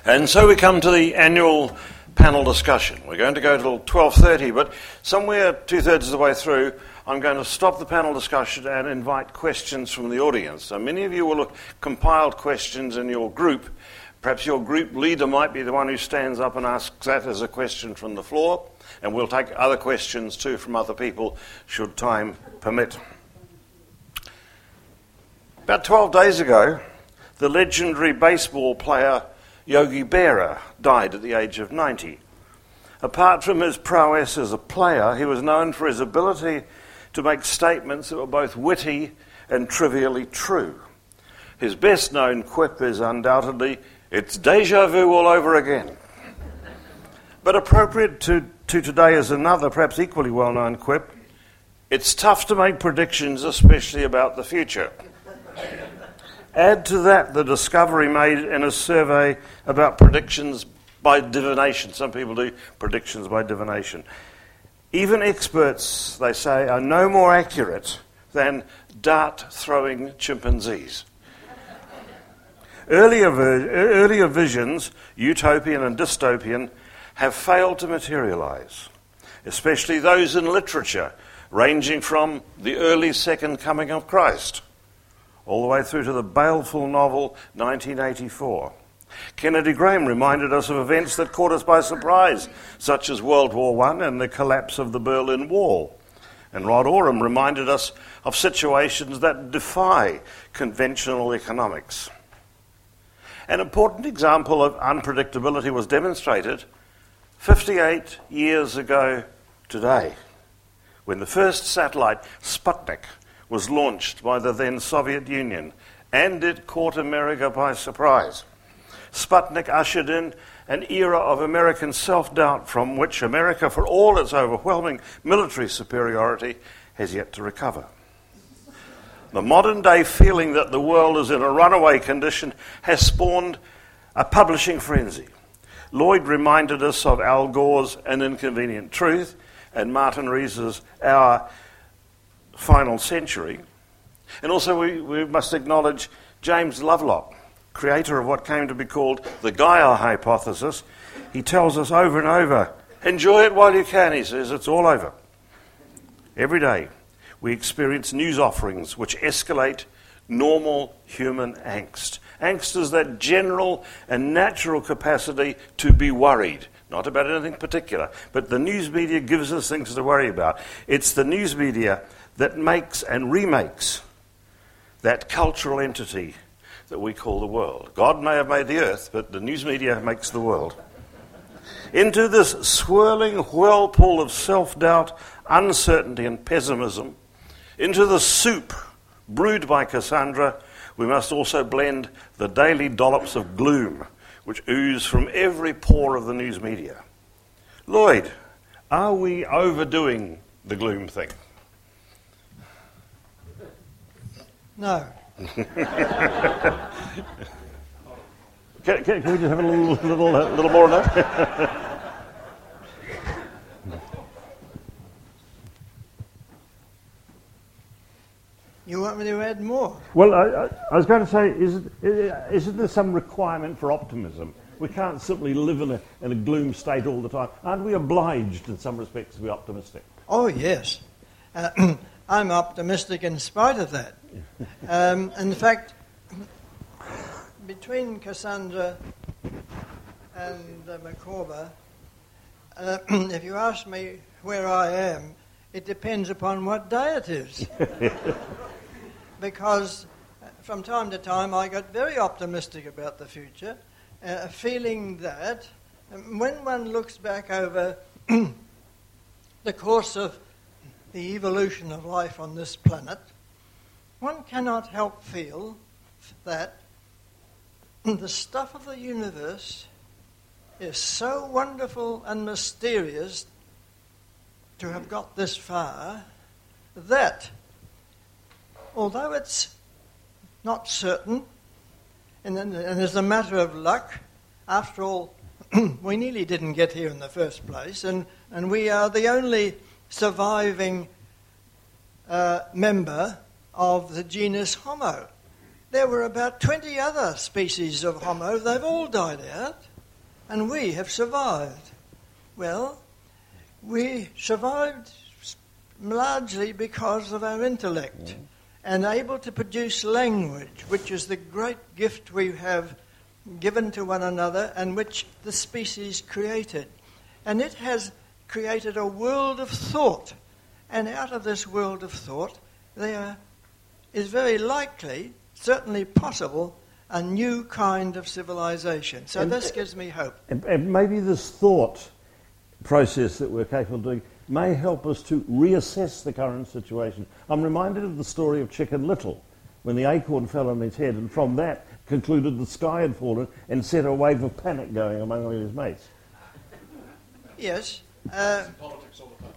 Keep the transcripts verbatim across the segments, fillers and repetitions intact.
And so we come to the annual panel discussion. We're going to go till twelve thirty, but somewhere two-thirds of the way through, I'm going to stop the panel discussion and invite questions from the audience. So many of you will have compiled questions in your group. Perhaps your group leader might be the one who stands up and asks that as a question from the floor, and we'll take other questions too from other people should time permit. About twelve days ago, the legendary baseball player Yogi Berra died at the age of ninety. Apart from his prowess as a player, he was known for his ability to make statements that were both witty and trivially true. His best-known quip is undoubtedly, "It's déjà vu all over again." But appropriate to, to today is another, perhaps equally well-known quip, "It's tough to make predictions, especially about the future." Add to that the discovery made in a survey about predictions by divination. Some people do predictions by divination. Even experts, they say, are no more accurate than dart-throwing chimpanzees. Earlier, ver- earlier visions, utopian and dystopian, have failed to materialize, especially those in literature, ranging from the early Second Coming of Christ all the way through to the baleful novel nineteen eighty-four. Kennedy Graham reminded us of events that caught us by surprise, such as World War One and the collapse of the Berlin Wall. And Rod Oram reminded us of situations that defy conventional economics. An important example of unpredictability was demonstrated fifty-eight years ago today, when the first satellite, Sputnik, was launched by the then Soviet Union, and it caught America by surprise. Sputnik ushered in an era of American self-doubt from which America, for all its overwhelming military superiority, has yet to recover. The modern-day feeling that the world is in a runaway condition has spawned a publishing frenzy. Lloyd reminded us of Al Gore's An Inconvenient Truth and Martin Rees's Our Final Century. And also we, we must acknowledge James Lovelock, creator of what came to be called the Gaia hypothesis. He tells us over and over, enjoy it while you can, he says, it's all over. Every day we experience news offerings which escalate normal human angst. Angst is that general and natural capacity to be worried, not about anything particular, but the news media gives us things to worry about. It's the news media that makes and remakes that cultural entity that we call the world. God may have made the earth, but the news media makes the world. Into this swirling whirlpool of self-doubt, uncertainty and pessimism, into the soup brewed by Cassandra, we must also blend the daily dollops of gloom which ooze from every pore of the news media. Lloyd, are we overdoing the gloom thing? No. can, can, can we just have a little, little, uh, little more on that? You want me to add more? Well, I, I, I was going to say, is it, isn't there some requirement for optimism? We can't simply live in a, in a gloom state all the time. Aren't we obliged in some respects to be optimistic? Oh, yes. Uh, I'm optimistic in spite of that. Um, in fact, between Cassandra and uh, Micawber, uh, if you ask me where I am, it depends upon what day it is. Because from time to time I got very optimistic about the future, uh, feeling that when one looks back over the course of the evolution of life on this planet, one cannot help feel that the stuff of the universe is so wonderful and mysterious to have got this far that, although it's not certain, and, and as a matter of luck, after all, we nearly didn't get here in the first place, and, and we are the only surviving uh, member of the genus Homo. There were about twenty other species of Homo. They've all died out. and we have survived. Well, we survived largely because of our intellect mm. and able to produce language, which is the great gift we have given to one another and which the species created. And it has created a world of thought. And out of this world of thought, there is very likely, certainly possible, a new kind of civilization. So and this gives me hope. And, and maybe this thought process that we're capable of doing may help us to reassess the current situation. I'm reminded of the story of Chicken Little, when the acorn fell on his head, and from that concluded the sky had fallen and set a wave of panic going among all his mates. Yes. Uh, politics all the time.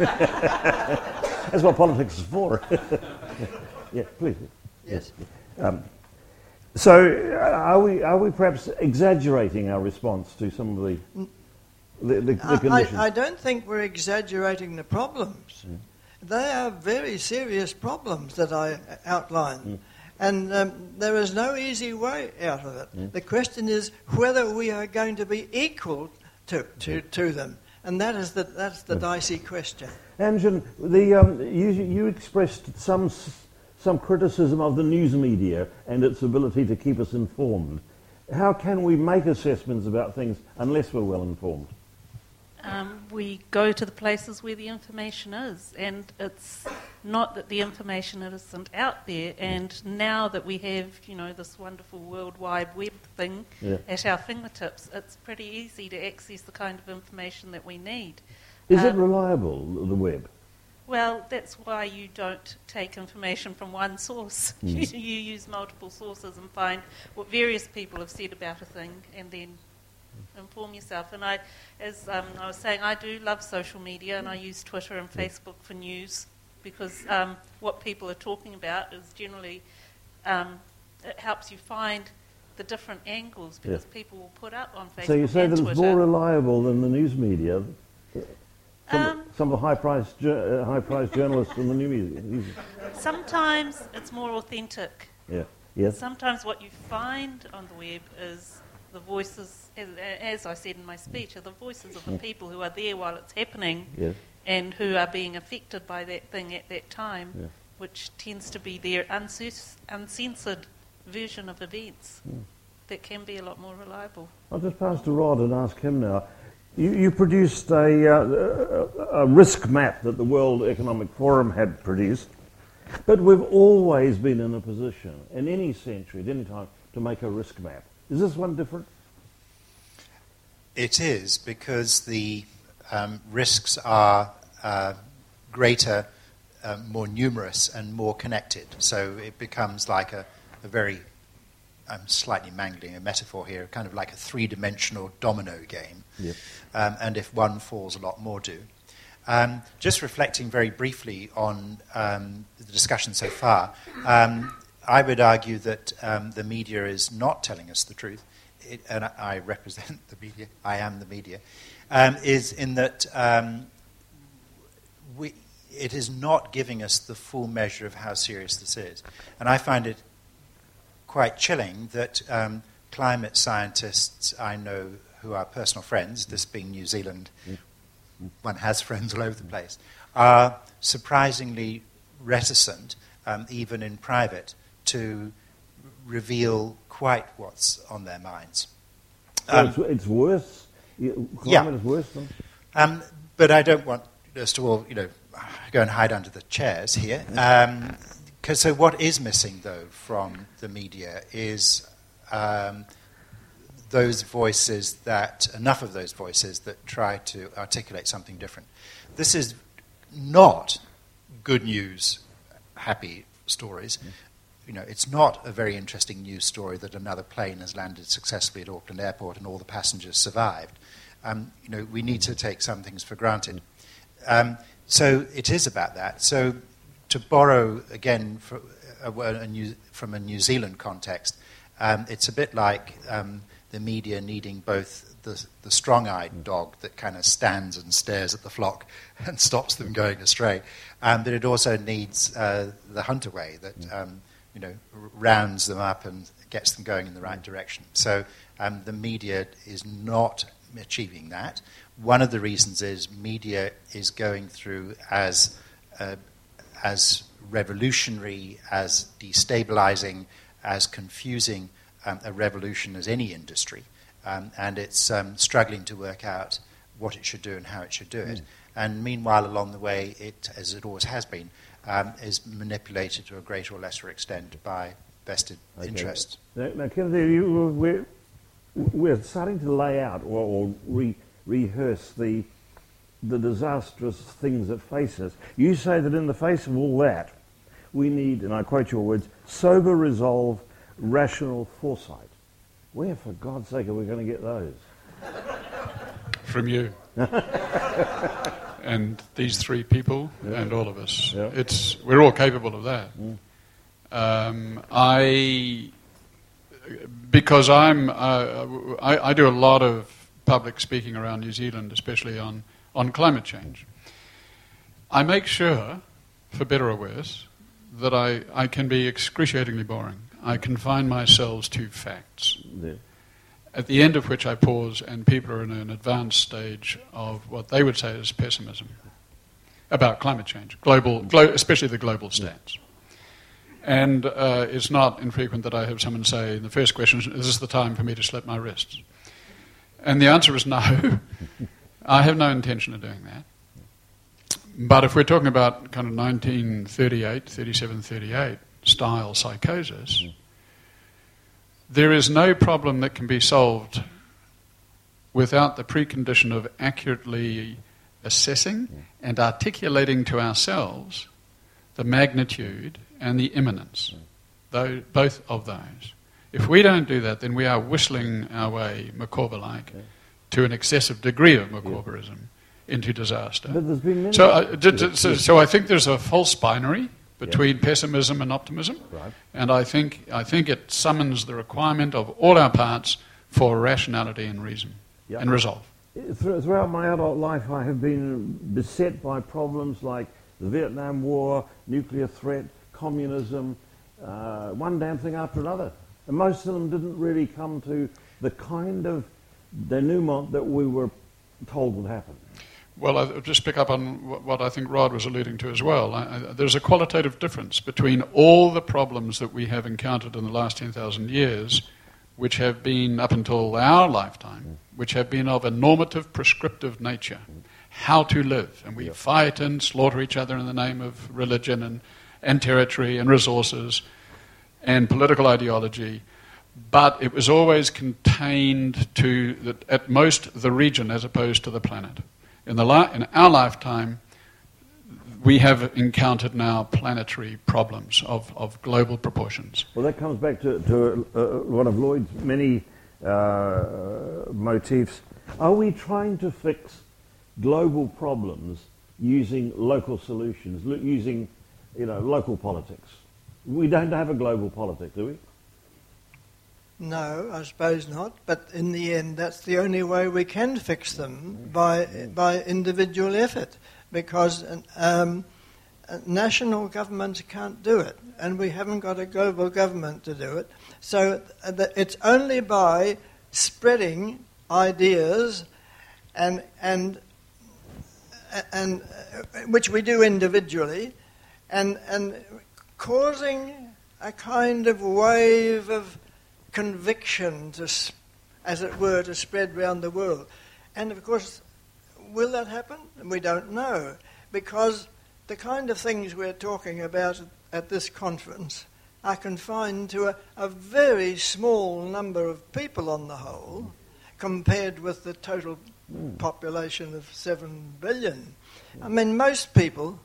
Yeah. That's what politics is for. yeah. yeah, please. Yes. Um, so, uh, are we are we perhaps exaggerating our response to some of the the, the, the conditions? I, I don't think we're exaggerating the problems. Mm. They are very serious problems that I outlined. Mm. And um, there is no easy way out of it. Mm. The question is whether we are going to be equal to, to, to them. And that is the, that's the dicey question. Anjan, the, um, you, you expressed some, some criticism of the news media and its ability to keep us informed. How can we make assessments about things unless we're well informed? Um, we go to the places where the information is, and it's not that the information isn't out there. And now that we have, you know, this wonderful World Wide Web thing yeah. at our fingertips, it's pretty easy to access the kind of information that we need. Is um, it reliable, the web? Well, that's why you don't take information from one source. Mm. you, you use multiple sources and find what various people have said about a thing, and then inform yourself. And I, as um, I was saying, I do love social media, and I use Twitter and Facebook for news because um, what people are talking about is generally, um, it helps you find the different angles because yeah. people will put up on Facebook. So you say and that Twitter. It's more reliable than the news media? Some, um, some of the high-priced, uh, high-priced journalists in the new media? Sometimes it's more authentic. Yeah. Yes. Sometimes what you find on the web is the voices, as, as I said in my speech, are the voices of the people who are there while it's happening yes. and who are being affected by that thing at that time, yeah. which tends to be their unces- uncensored version of events mm. that can be a lot more reliable. I'll just pass to Rod and ask him now. You, you produced a, uh, a, a risk map that the World Economic Forum had produced, but we've always been in a position, in any century, at any time, to make a risk map. Is this one different? It is, because the um, risks are uh, greater, uh, more numerous, and more connected. So it becomes like a, a very, I'm slightly mangling a metaphor here, kind of like a three-dimensional domino game. Yep. Um, and if one falls, a lot more do. Um, just reflecting very briefly on um, the discussion so far, um, I would argue that um, the media is not telling us the truth, it, and I, I represent the media, I am the media, um, is in that um, we, it is not giving us the full measure of how serious this is. And I find it quite chilling that um, climate scientists I know who are personal friends, this being New Zealand, one has friends all over the place, are surprisingly reticent, um, even in private, to reveal quite what's on their minds. Um, so it's, it's worse? Climate yeah. is worse than? Um, but I don't want us to all, you know, go and hide under the chairs here. Um, 'cause so what is missing, though, from the media is um, those voices that, enough of those voices that try to articulate something different. This is not good news, happy stories. Mm. You know, it's not a very interesting news story that another plane has landed successfully at Auckland Airport and all the passengers survived. Um, you know, we need to take some things for granted. Um, so it is about that. So to borrow, again, for a, a New, from a New Zealand context, um, it's a bit like um, the media needing both the, the strong-eyed dog that kind of stands and stares at the flock and stops them going astray, um, but it also needs uh, the hunt away that... Um, you know, rounds them up and gets them going in the right direction. So Um, the media is not achieving that. One of the reasons is media is going through as uh, as revolutionary, as destabilizing, as confusing um, a revolution as any industry. Um, and it's um, struggling to work out what it should do and how it should do it. Mm. And meanwhile, along the way, it, as it always has been, um, is manipulated to a greater or lesser extent by vested okay. interests. Now, now Kennedy, you, we're, we're starting to lay out or, or re, rehearse the, the disastrous things that face us. You say that in the face of all that, we need, and I quote your words, sober resolve, rational foresight. Where, for God's sake, are we going to get those? From you. And these three people yeah. and all of us. Yeah. It's we're all capable of that. Mm. Um, I, because I'm, uh, I, I do a lot of public speaking around New Zealand, especially on, on climate change. I make sure, for better or worse, that I, I can be excruciatingly boring. I confine myself to facts. Yeah. At the end of which I pause, and people are in an advanced stage of what they would say is pessimism about climate change, global, glo- especially the global stats. And uh, it's not infrequent that I have someone say in the first question, is this the time for me to slit my wrists? And the answer is no. I have no intention of doing that. But if we're talking about kind of nineteen thirty-eight, thirty-seven, thirty-eight style psychosis, there is no problem that can be solved without the precondition of accurately assessing and articulating to ourselves the magnitude and the imminence, though, both of those. If we don't do that, then we are whistling our way, Micawber-like, okay. to an excessive degree of Micawberism yeah. into disaster. But there's been many so, uh, d- d- so, so I think there's a false binary between yeah. pessimism and optimism, right. and I think I think it summons the requirement of all our parts for rationality and reason yeah. and resolve. Throughout my adult life, I have been beset by problems like the Vietnam War, nuclear threat, communism, uh, one damn thing after another. And most of them didn't really come to the kind of denouement that we were told would happen. Well, I'll just pick up on what I think Rod was alluding to as well. I, I, there's a qualitative difference between all the problems that we have encountered in the last ten thousand years, which have been, up until our lifetime, which have been of a normative, prescriptive nature, how to live. And we yep. fight and slaughter each other in the name of religion and, and territory and resources and political ideology. But it was always contained to, the, at most, the region as opposed to the planet. In, the li- in our lifetime, we have encountered now planetary problems of, of global proportions. Well, that comes back to, to uh, one of Lloyd's many uh, motifs. Are we trying to fix global problems using local solutions, lo- using you know, local politics? We don't have a global politic, do we? No, I suppose not. But in the end, that's the only way we can fix them, by by individual effort, because um, national governments can't do it, and we haven't got a global government to do it. So it's only by spreading ideas, and and and which we do individually, and and causing a kind of wave of conviction, to, as it were, to spread round the world. And of course, will that happen? We don't know, because the kind of things we're talking about at this conference are confined to a, a very small number of people on the whole, compared with the total mm. population of seven billion. I mean, most people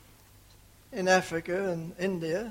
in Africa and India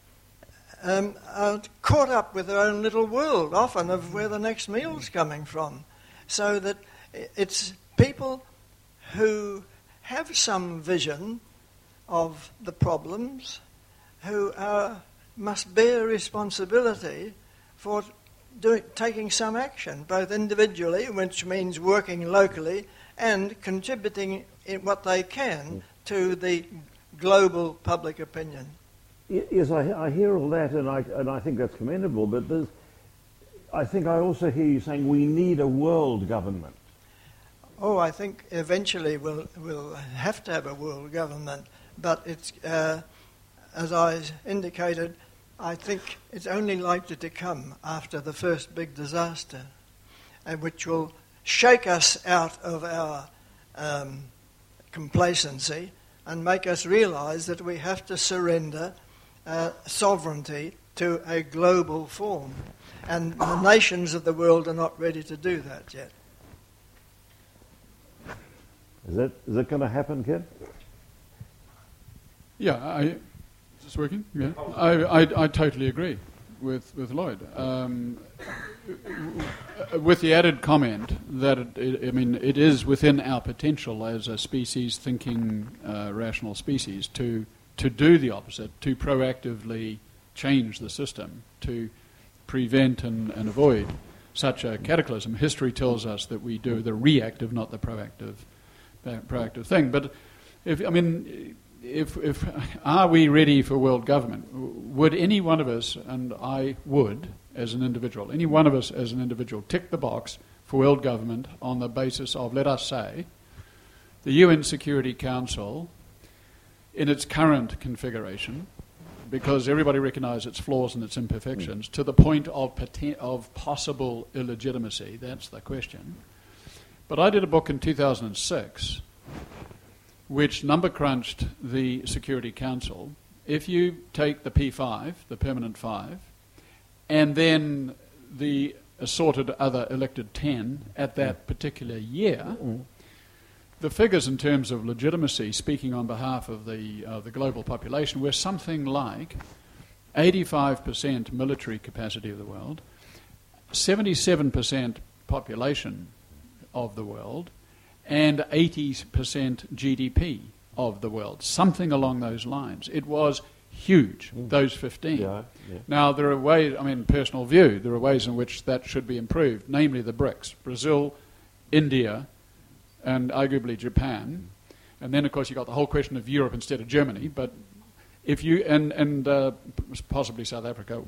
Um, are caught up with their own little world, often of where the next meal's coming from. So that it's people who have some vision of the problems, who are, must bear responsibility for doing, taking some action, both individually, which means working locally, and contributing in what they can to the global public opinion. Yes, I, I hear all that, and I and I think that's commendable. But there's, I think I also hear you saying we need a world government. Oh, I think eventually we'll, we'll have to have a world government, but it's, uh, as I indicated, I think it's only likely to come after the first big disaster, and which will shake us out of our um, complacency and make us realise that we have to surrender uh, sovereignty to a global form. And the nations of the world are not ready to do that yet. Is that is that going to happen, Ken? Yeah, I, is this working? Yeah, I, I, I totally agree with with Lloyd. Um, with the added comment that it, it, I mean, it is within our potential as a species, thinking, uh, rational species, to to do the opposite, to proactively change the system, to prevent and, and avoid such a cataclysm. History tells us that we do the reactive, not the proactive, uh, proactive thing. But if I mean, if if are we ready for world government? Would any one of us, and I would as an individual, any one of us as an individual, tick the box for world government on the basis of, let us say, the U N Security Council in its current configuration, because everybody recognises its flaws and its imperfections, mm. to the point of poten- of possible illegitimacy. That's the question. But I did a book in two thousand six which number crunched the Security Council. If you take the P five, the permanent five, and then the assorted other elected ten at that particular year, mm. the figures in terms of legitimacy, speaking on behalf of the uh, the global population, were something like eighty-five percent military capacity of the world, seventy-seven percent population of the world, and eighty percent G D P of the world, something along those lines. It was huge, mm. those fifteen. Yeah, yeah. Now, there are ways, I mean, personal view, there are ways in which that should be improved, namely the BRICS, Brazil, India, and arguably Japan. And then, of course, you've got the whole question of Europe instead of Germany, but if you, and, and uh, possibly South Africa,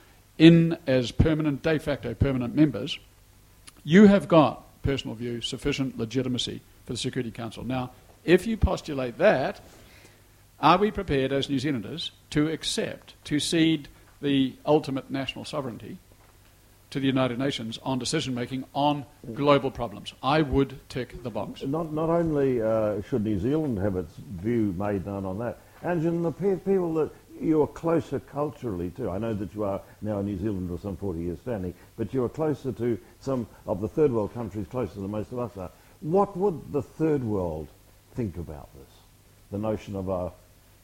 in as permanent, de facto permanent members, you have got, personal view, sufficient legitimacy for the Security Council. Now, if you postulate that, are we prepared as New Zealanders to accept, to cede the ultimate national sovereignty to the United Nations on decision-making on global problems? I would tick the box. Not not only uh, should New Zealand have its view made known on that, and the pe- people that you are closer culturally to, I know that you are now in New Zealand for some forty years standing, but you are closer to some of the third world countries, closer than most of us are. What would the third world think about this? The notion of a...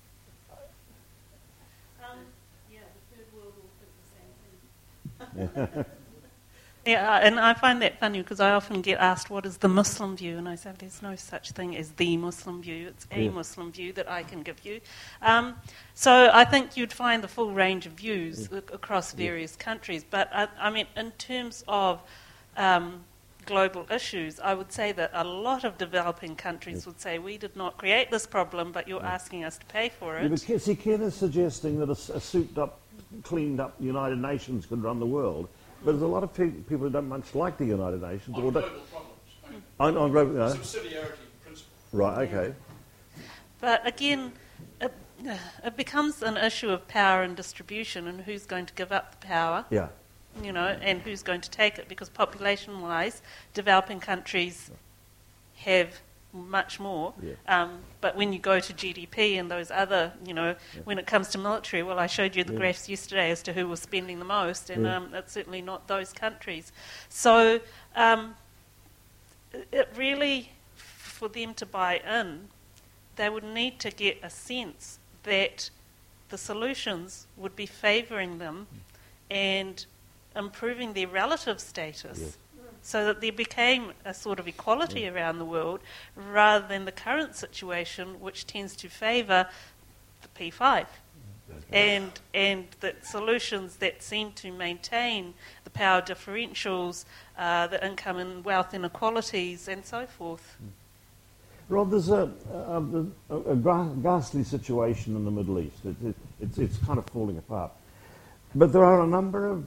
Um, yeah, the third world will think the same thing. Yeah, and I find that funny because I often get asked, what is the Muslim view? And I say, there's no such thing as the Muslim view. It's a yeah. Muslim view that I can give you. Um, so I think you'd find the full range of views yeah. across various yeah. countries. But, I, I mean, in terms of um, global issues, I would say that a lot of developing countries yeah. would say, we did not create this problem, but you're yeah. asking us to pay for it. Yeah, but see, Ken is suggesting that a, a souped-up, cleaned-up United Nations could run the world. But there's a lot of pe- people who don't much like the United Nations. On or global problems. I mean, on, on global, no. Subsidiarity principle. Right, okay. But again, it, it becomes an issue of power and distribution and who's going to give up the power. Yeah. You know, and who's going to take it, because population-wise, developing countries have much more. Yeah. Um, but when you go to G D P and those other, you know, yeah. when it comes to military, well, I showed you the yeah. graphs yesterday as to who was spending the most, and yeah. um, it's certainly not those countries. So um, it really, for them to buy in, they would need to get a sense that the solutions would be favouring them and improving their relative status. Yeah. So that there became a sort of equality yeah. around the world, rather than the current situation, which tends to favour the P five, and and that solutions that seem to maintain the power differentials, uh, the income and wealth inequalities, and so forth. Rob, there's a, a, a, a ghastly situation in the Middle East. It, it, it's, it's kind of falling apart. But there are a number of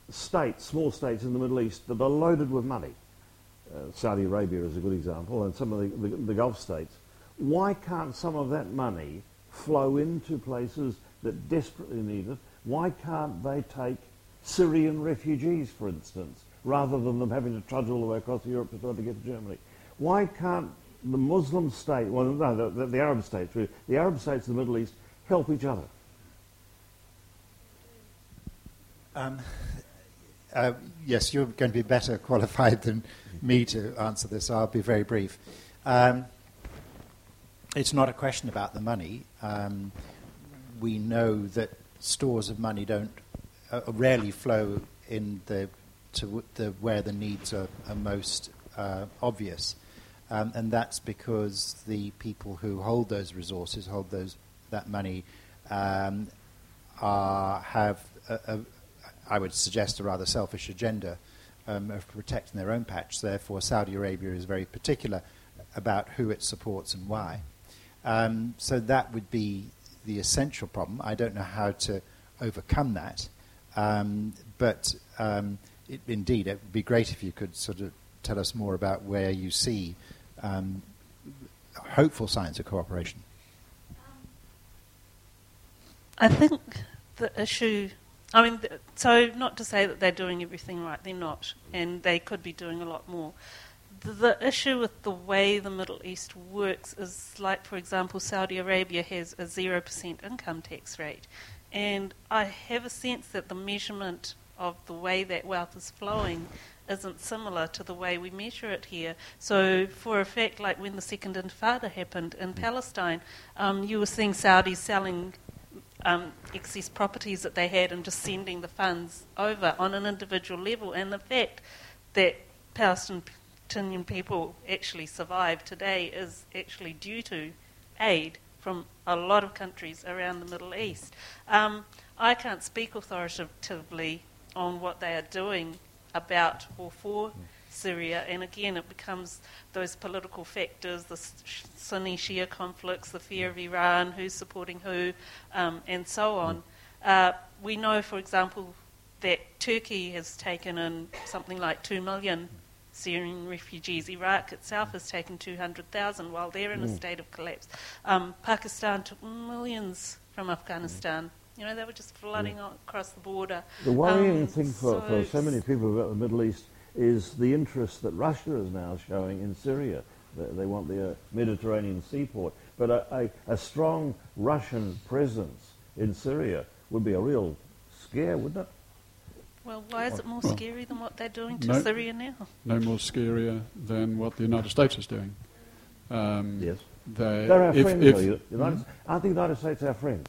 states, small states in the Middle East that are loaded with money. Uh, Saudi Arabia is a good example, and some of the, the, the Gulf states. Why can't some of that money flow into places that desperately need it? Why can't they take Syrian refugees, for instance, rather than them having to trudge all the way across Europe to try to get to Germany? Why can't the Muslim state, well, no, the, the, the Arab states, really, the Arab states of the Middle East help each other? Um, uh, yes, you're going to be better qualified than me to answer this, so I'll be very brief. Um, it's not a question about the money. Um, we know that stores of money don't uh, rarely flow in the to w- the where the needs are, are most uh, obvious, um, and that's because the people who hold those resources, hold those that money, um, are have a, a, I would suggest a rather selfish agenda um, of protecting their own patch. Therefore, Saudi Arabia is very particular about who it supports and why. Um, so that would be the essential problem. I don't know how to overcome that, um, but um, it, indeed, it would be great if you could sort of tell us more about where you see um, hopeful signs of cooperation. I think the issue, I mean, th- so not to say that they're doing everything right, they're not, and they could be doing a lot more. The, the issue with the way the Middle East works is like, for example, Saudi Arabia has a zero percent income tax rate, and I have a sense that the measurement of the way that wealth is flowing isn't similar to the way we measure it here. So for a fact, like when the Second Intifada happened in Palestine, um, you were seeing Saudis selling Um, excess properties that they had and just sending the funds over on an individual level. And the fact that Palestinian people actually survive today is actually due to aid from a lot of countries around the Middle East. Um, I can't speak authoritatively on what they are doing about or for Syria, and again it becomes those political factors, the Sunni Shia conflicts, the fear of Iran, who's supporting who, um, and so on. Uh, we know, for example, that Turkey has taken in something like two million Syrian refugees. Iraq itself has taken two hundred thousand while they're in a state of collapse. Um, Pakistan took millions from Afghanistan. You know, they were just flooding yeah. across the border. The worrying um, thing for so, for so many people about the Middle East is the interest that Russia is now showing in Syria. They, they want the uh, Mediterranean seaport. But a, a, a strong Russian presence in Syria would be a real scare, wouldn't it? Well, why is it more well, scary than what they're doing to no, Syria now? No more scarier than what the United States is doing. Um, Yes. They, They're our if, friends, if, though. The United, mm-hmm. Aren't the United States our friends?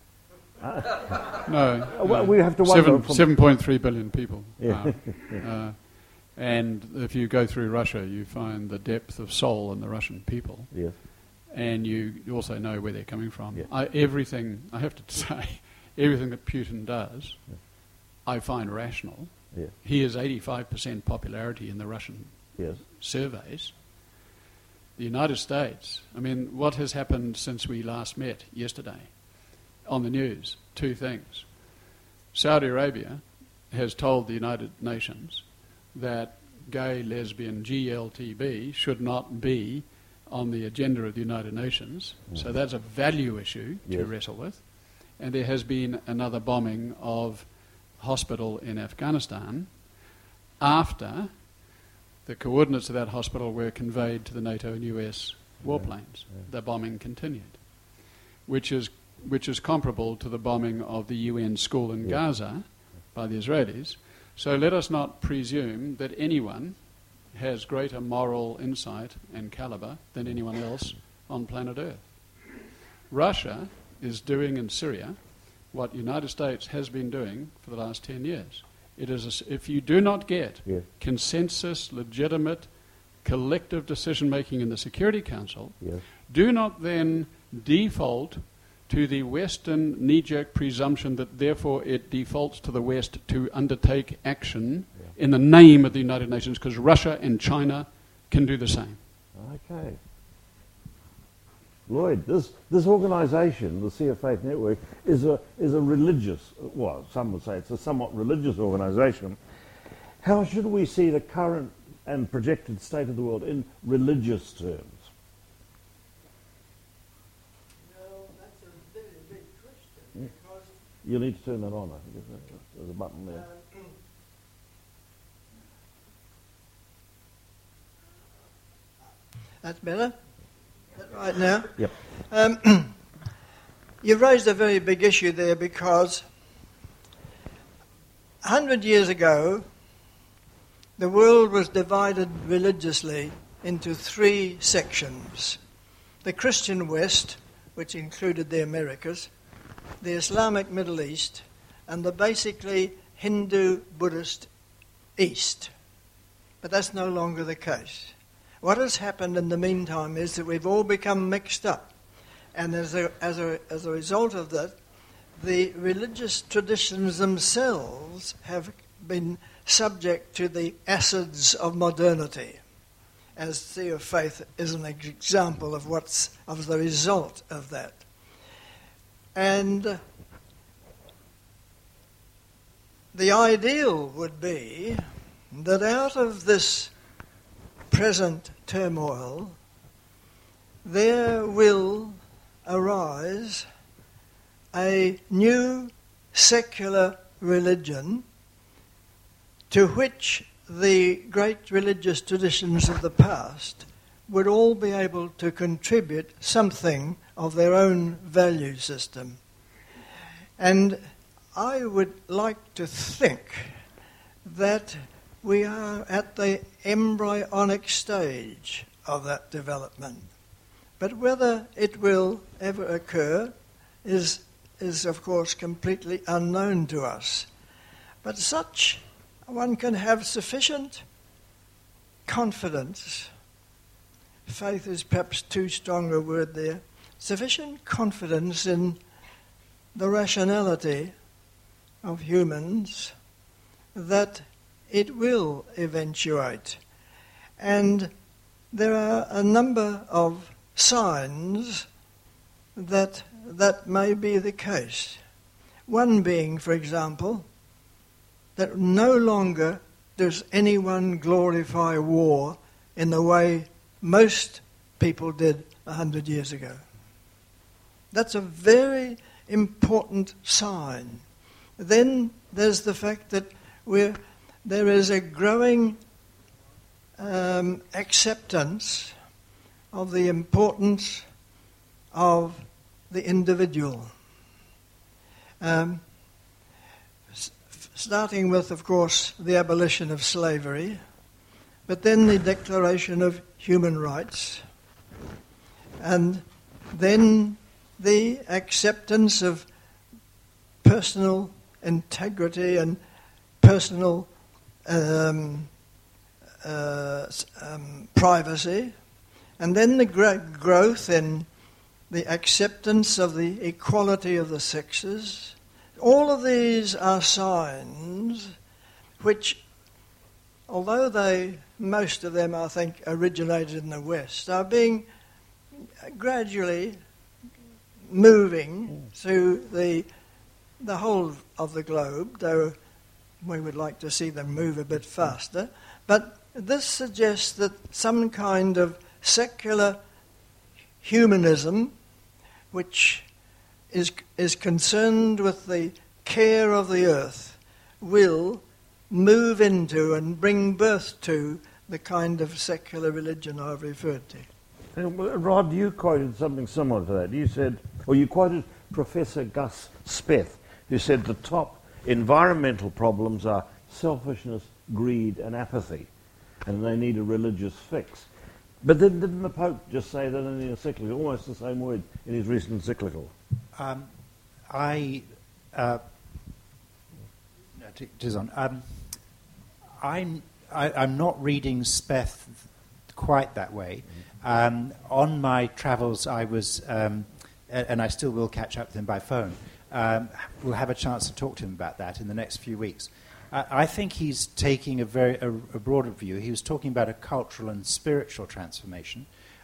No. Well, no. we have to wonder. Seven, from seven point three billion people. Yeah. Are, uh, and if you go through Russia, you find the depth of soul in the Russian people. Yes. And you also know where they're coming from. Yeah. I, everything, I have to say, everything that Putin does, yeah. I find rational. Yeah. He has eighty-five percent popularity in the Russian Yes. surveys. The United States, I mean, what has happened since we last met yesterday on the news? Two things. Saudi Arabia has told the United Nations that gay, lesbian, G L T B should not be on the agenda of the United Nations. Mm. So that's a value issue to yes. wrestle with. And there has been another bombing of hospital in Afghanistan after the coordinates of that hospital were conveyed to the NATO and U S warplanes. Yeah. The bombing continued, which is which is comparable to the bombing of the U N school in yeah. Gaza by the Israelis. So let us not presume that anyone has greater moral insight and caliber than anyone else on planet Earth. Russia is doing in Syria what the United States has been doing for the last ten years. It is a, if you do not get yeah. consensus, legitimate, collective decision-making in the Security Council, yes. do not then default to the Western knee-jerk presumption that therefore it defaults to the West to undertake action yeah. in the name of the United Nations, because Russia and China can do the same. Okay. Lloyd, this, this organisation, the Sea of Faith Network, is a, is a religious, well, some would say it's a somewhat religious organisation. How should we see the current and projected state of the world in religious terms? Well, that's a very big question, because... You need to turn that on, I think. There's a button there. Uh, That's better? Is that right now? Yep. Um, you've raised a very big issue there, because a hundred years ago, the world was divided religiously into three sections. The Christian West, which included the Americas, the Islamic Middle East, and the basically Hindu-Buddhist East. But that's no longer the case. What has happened in the meantime is that we've all become mixed up. And as a, as a, as a result of that, the religious traditions themselves have been subject to the acids of modernity, as Sea of Faith is an example of what's of the result of that. And the ideal would be that out of this present turmoil, there will arise a new secular religion to which the great religious traditions of the past would all be able to contribute something of their own value system. And I would like to think that we are at the embryonic stage of that development. But whether it will ever occur is, is of course, completely unknown to us. But such, one can have sufficient confidence, faith is perhaps too strong a word there, sufficient confidence in the rationality of humans that it will eventuate. And there are a number of signs that that may be the case. One being, for example, that no longer does anyone glorify war in the way most people did a hundred years ago. That's a very important sign. Then there's the fact that we're there is a growing um, acceptance of the importance of the individual. Um, s- starting with, of course, the abolition of slavery, but then the Declaration of Human Rights, and then the acceptance of personal integrity and personal Um, uh, um, privacy, and then the gr- growth in the acceptance of the equality of the sexes. All of these are signs which, although they, most of them I think originated in the West, are being gradually moving through the the whole of the globe, though we would like to see them move a bit faster. But this suggests that some kind of secular humanism, which is is concerned with the care of the earth, will move into and bring birth to the kind of secular religion I've referred to. And, Rod, you quoted something similar to that. You said, or you quoted Professor Gus Speth, who said the top environmental problems are selfishness, greed, and apathy, and they need a religious fix. But then didn't the Pope just say that in the encyclical, almost the same word in his recent encyclical? Um, I, uh, no, it is on. Um, I'm, I, I'm not reading Speth quite that way. Um, on my travels, I was, um, and I still will catch up with him by phone. Um, we'll have a chance to talk to him about that in the next few weeks. Uh, I think he's taking a very a, a broader view. He was talking about a cultural and spiritual transformation.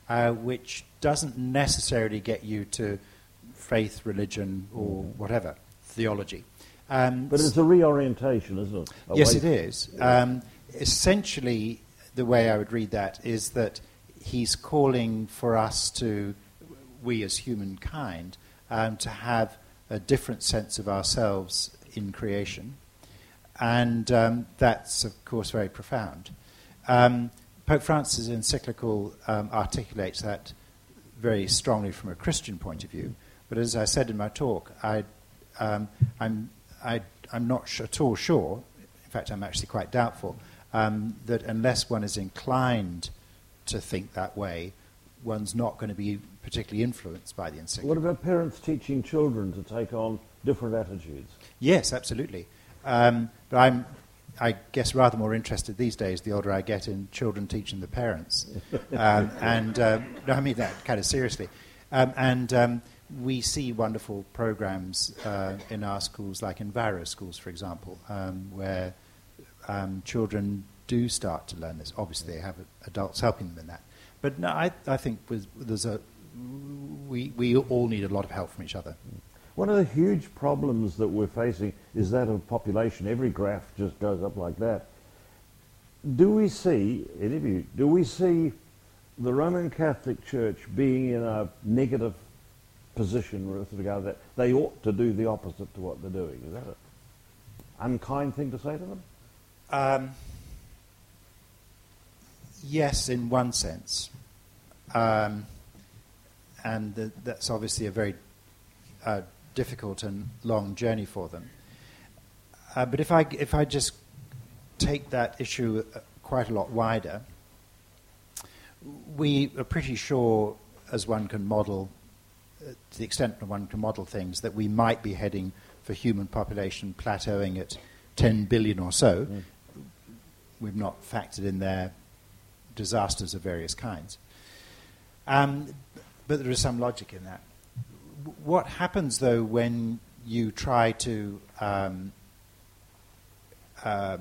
uh, which doesn't necessarily get you to faith, religion, or whatever, theology. Um, but it's a reorientation, isn't it? A yes, way- it is. Um, essentially, the way I would read that is that he's calling for us to, we as humankind, um, to have a different sense of ourselves in creation. And um, that's, of course, very profound. Um, Pope Francis' encyclical um, articulates that very strongly from a Christian point of view. But as I said in my talk, I, um, I'm, I, I'm not sh- at all sure, in fact, I'm actually quite doubtful, um, that unless one is inclined to think that way, one's not going to be particularly influenced by the encyclical. What about parents teaching children to take on different attitudes? Yes, absolutely. Um, but I'm, I guess, rather more interested these days, the older I get, in children teaching the parents. um, and um, no, I mean that kind of seriously. Um, and um, we see wonderful programs uh, in our schools, like in Varo schools, for example, um, where um, children do start to learn this. Obviously, they have adults helping them in that. But no, I, I think with, there's a, we, we all need a lot of help from each other. One of the huge problems that we're facing is that of population. Every graph just goes up like that. Do we see, any of you, do we see the Roman Catholic Church being in a negative position with regard to that? They ought to do the opposite to what they're doing. Is that an unkind thing to say to them? Um, yes, in one sense. Um, and the, that's obviously a very uh, difficult and long journey for them. Uh, but if I, if I just take that issue uh, quite a lot wider, we are pretty sure, as one can model, uh, to the extent that one can model things, that we might be heading for human population plateauing at ten billion or so. Mm. We've not factored in there disasters of various kinds. Um, but there is some logic in that. W- what happens, though, when you try to um, uh,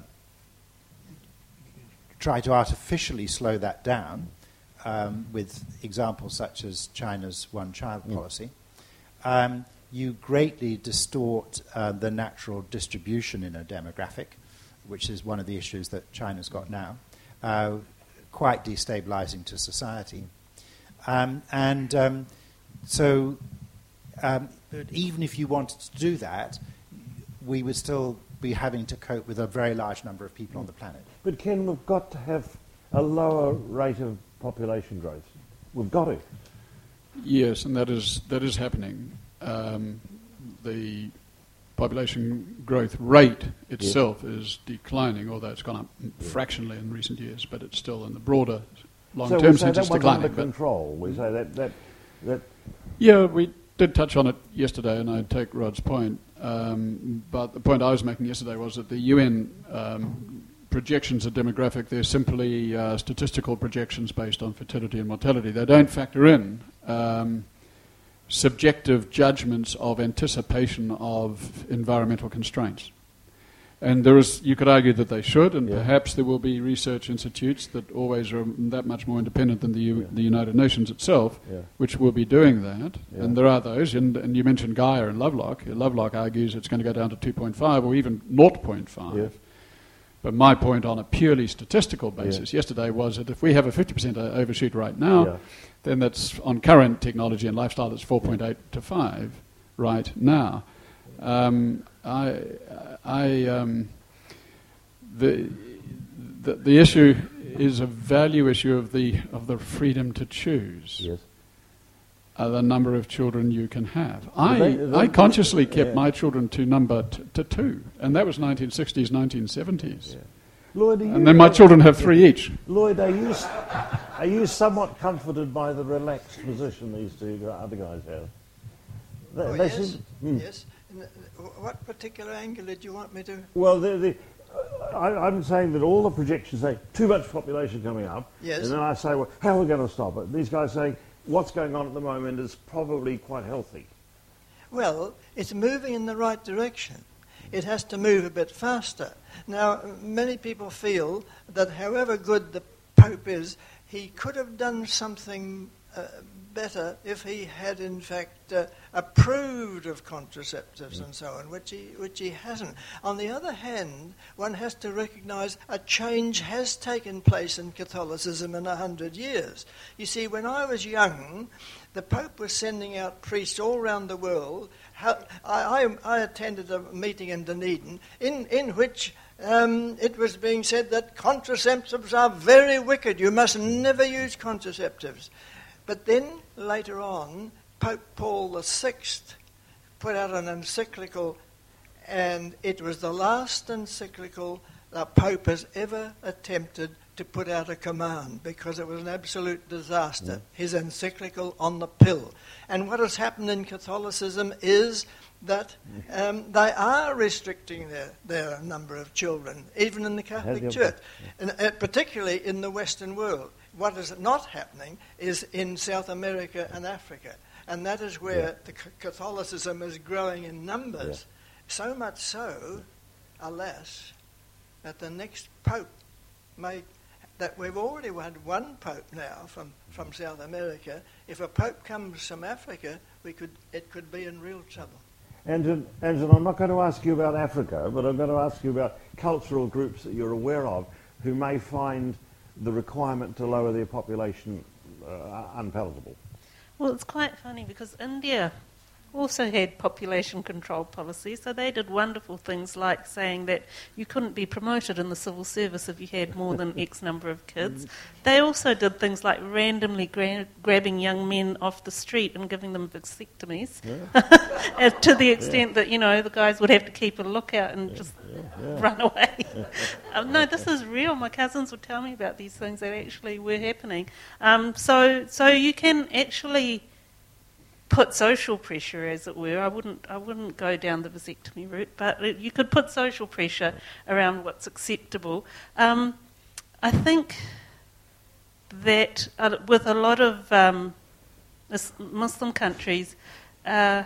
try to artificially slow that down um, with examples such as China's one-child mm. policy, um, you greatly distort uh, the natural distribution in a demographic, which is one of the issues that China's got now, uh, quite destabilizing to society. Um, and um, so um, even if you wanted to do that, we would still be having to cope with a very large number of people on the planet. But Ken, we've got to have a lower rate of population growth. We've got to. Yes, and that is that is happening. Um, the population growth rate itself yes. is declining, although it's gone up yeah. fractionally in recent years, but it's still in the broader long-term so we say sense that it's one's declining. Under control. We say that, that that. Yeah, we did touch on it yesterday, and I take Rod's point. Um, but the point I was making yesterday was that the U N um, projections of demographic, they're simply uh, statistical projections based on fertility and mortality. They don't factor in um, subjective judgments of anticipation of environmental constraints. And there is, you could argue that they should, and yeah. perhaps there will be research institutes that always are that much more independent than the, U, yeah. the United Nations itself, yeah. which will be doing that. Yeah. And there are those, and, and you mentioned Gaia and Lovelock. Lovelock argues it's going to go down to two point five or even zero point five. Yeah. But my point on a purely statistical basis yeah. yesterday was that if we have a fifty percent overshoot right now, yeah. then that's on current technology and lifestyle, it's four point eight to five right now. Um, I, I, um, the, the the issue is a value issue of the of the freedom to choose. Yes. Uh, the number of children you can have. I they, they, I consciously kept yeah. my children to number t- to two, and that was nineteen sixties, nineteen seventies. Yeah. Lloyd, and then my children have three each. Lloyd, are you are you somewhat comforted by the relaxed position these two other guys have? They, oh, they yes. Seem, hmm. yes. What particular angle did you want me to? Well, the, the, uh, I, I'm saying that all the projections say too much population coming up. Yes. And then I say, well, how are we going to stop it? These guys say what's going on at the moment is probably quite healthy. Well, it's moving in the right direction. It has to move a bit faster. Now, many people feel that however good the Pope is, he could have done something uh, better if he had, in fact, uh, approved of contraceptives mm. and so on, which he, which he hasn't. On the other hand, one has to recognise a change has taken place in Catholicism in a hundred years. You see, when I was young, the Pope was sending out priests all around the world. How, I, I, I attended a meeting in Dunedin in, in which um, it was being said that contraceptives are very wicked. You must never use contraceptives. But then, later on, Pope Paul the Sixth put out an encyclical, and it was the last encyclical the Pope has ever attempted to put out a command, because it was an absolute disaster, yeah. his encyclical on the pill. And what has happened in Catholicism is that um, they are restricting their, their number of children, even in the Catholic Church, and uh, particularly in the Western world. What is not happening is in South America and Africa, and that is where yeah. the c- Catholicism is growing in numbers, yeah. so much so, alas, that the next Pope may, that we've already had one Pope now from, from South America. If a Pope comes from Africa, we could it could be in real trouble. Angela, Angela, I'm not going to ask you about Africa, but I'm going to ask you about cultural groups that you're aware of who may find the requirement to lower their population uh, unpalatable. Well, it's quite funny because India also had population control policies, so they did wonderful things like saying that you couldn't be promoted in the civil service if you had more than X number of kids. They also did things like randomly gra- grabbing young men off the street and giving them vasectomies, yeah. to the extent yeah. that, you know, the guys would have to keep a lookout and yeah. just yeah. Yeah. run away. Yeah. um, no, this is real. My cousins would tell me about these things that actually were happening. Um, so, so you can actually put social pressure, as it were. I wouldn't I wouldn't go down the vasectomy route, but it, you could put social pressure around what's acceptable. Um, I think that uh, with a lot of um, Muslim countries, uh,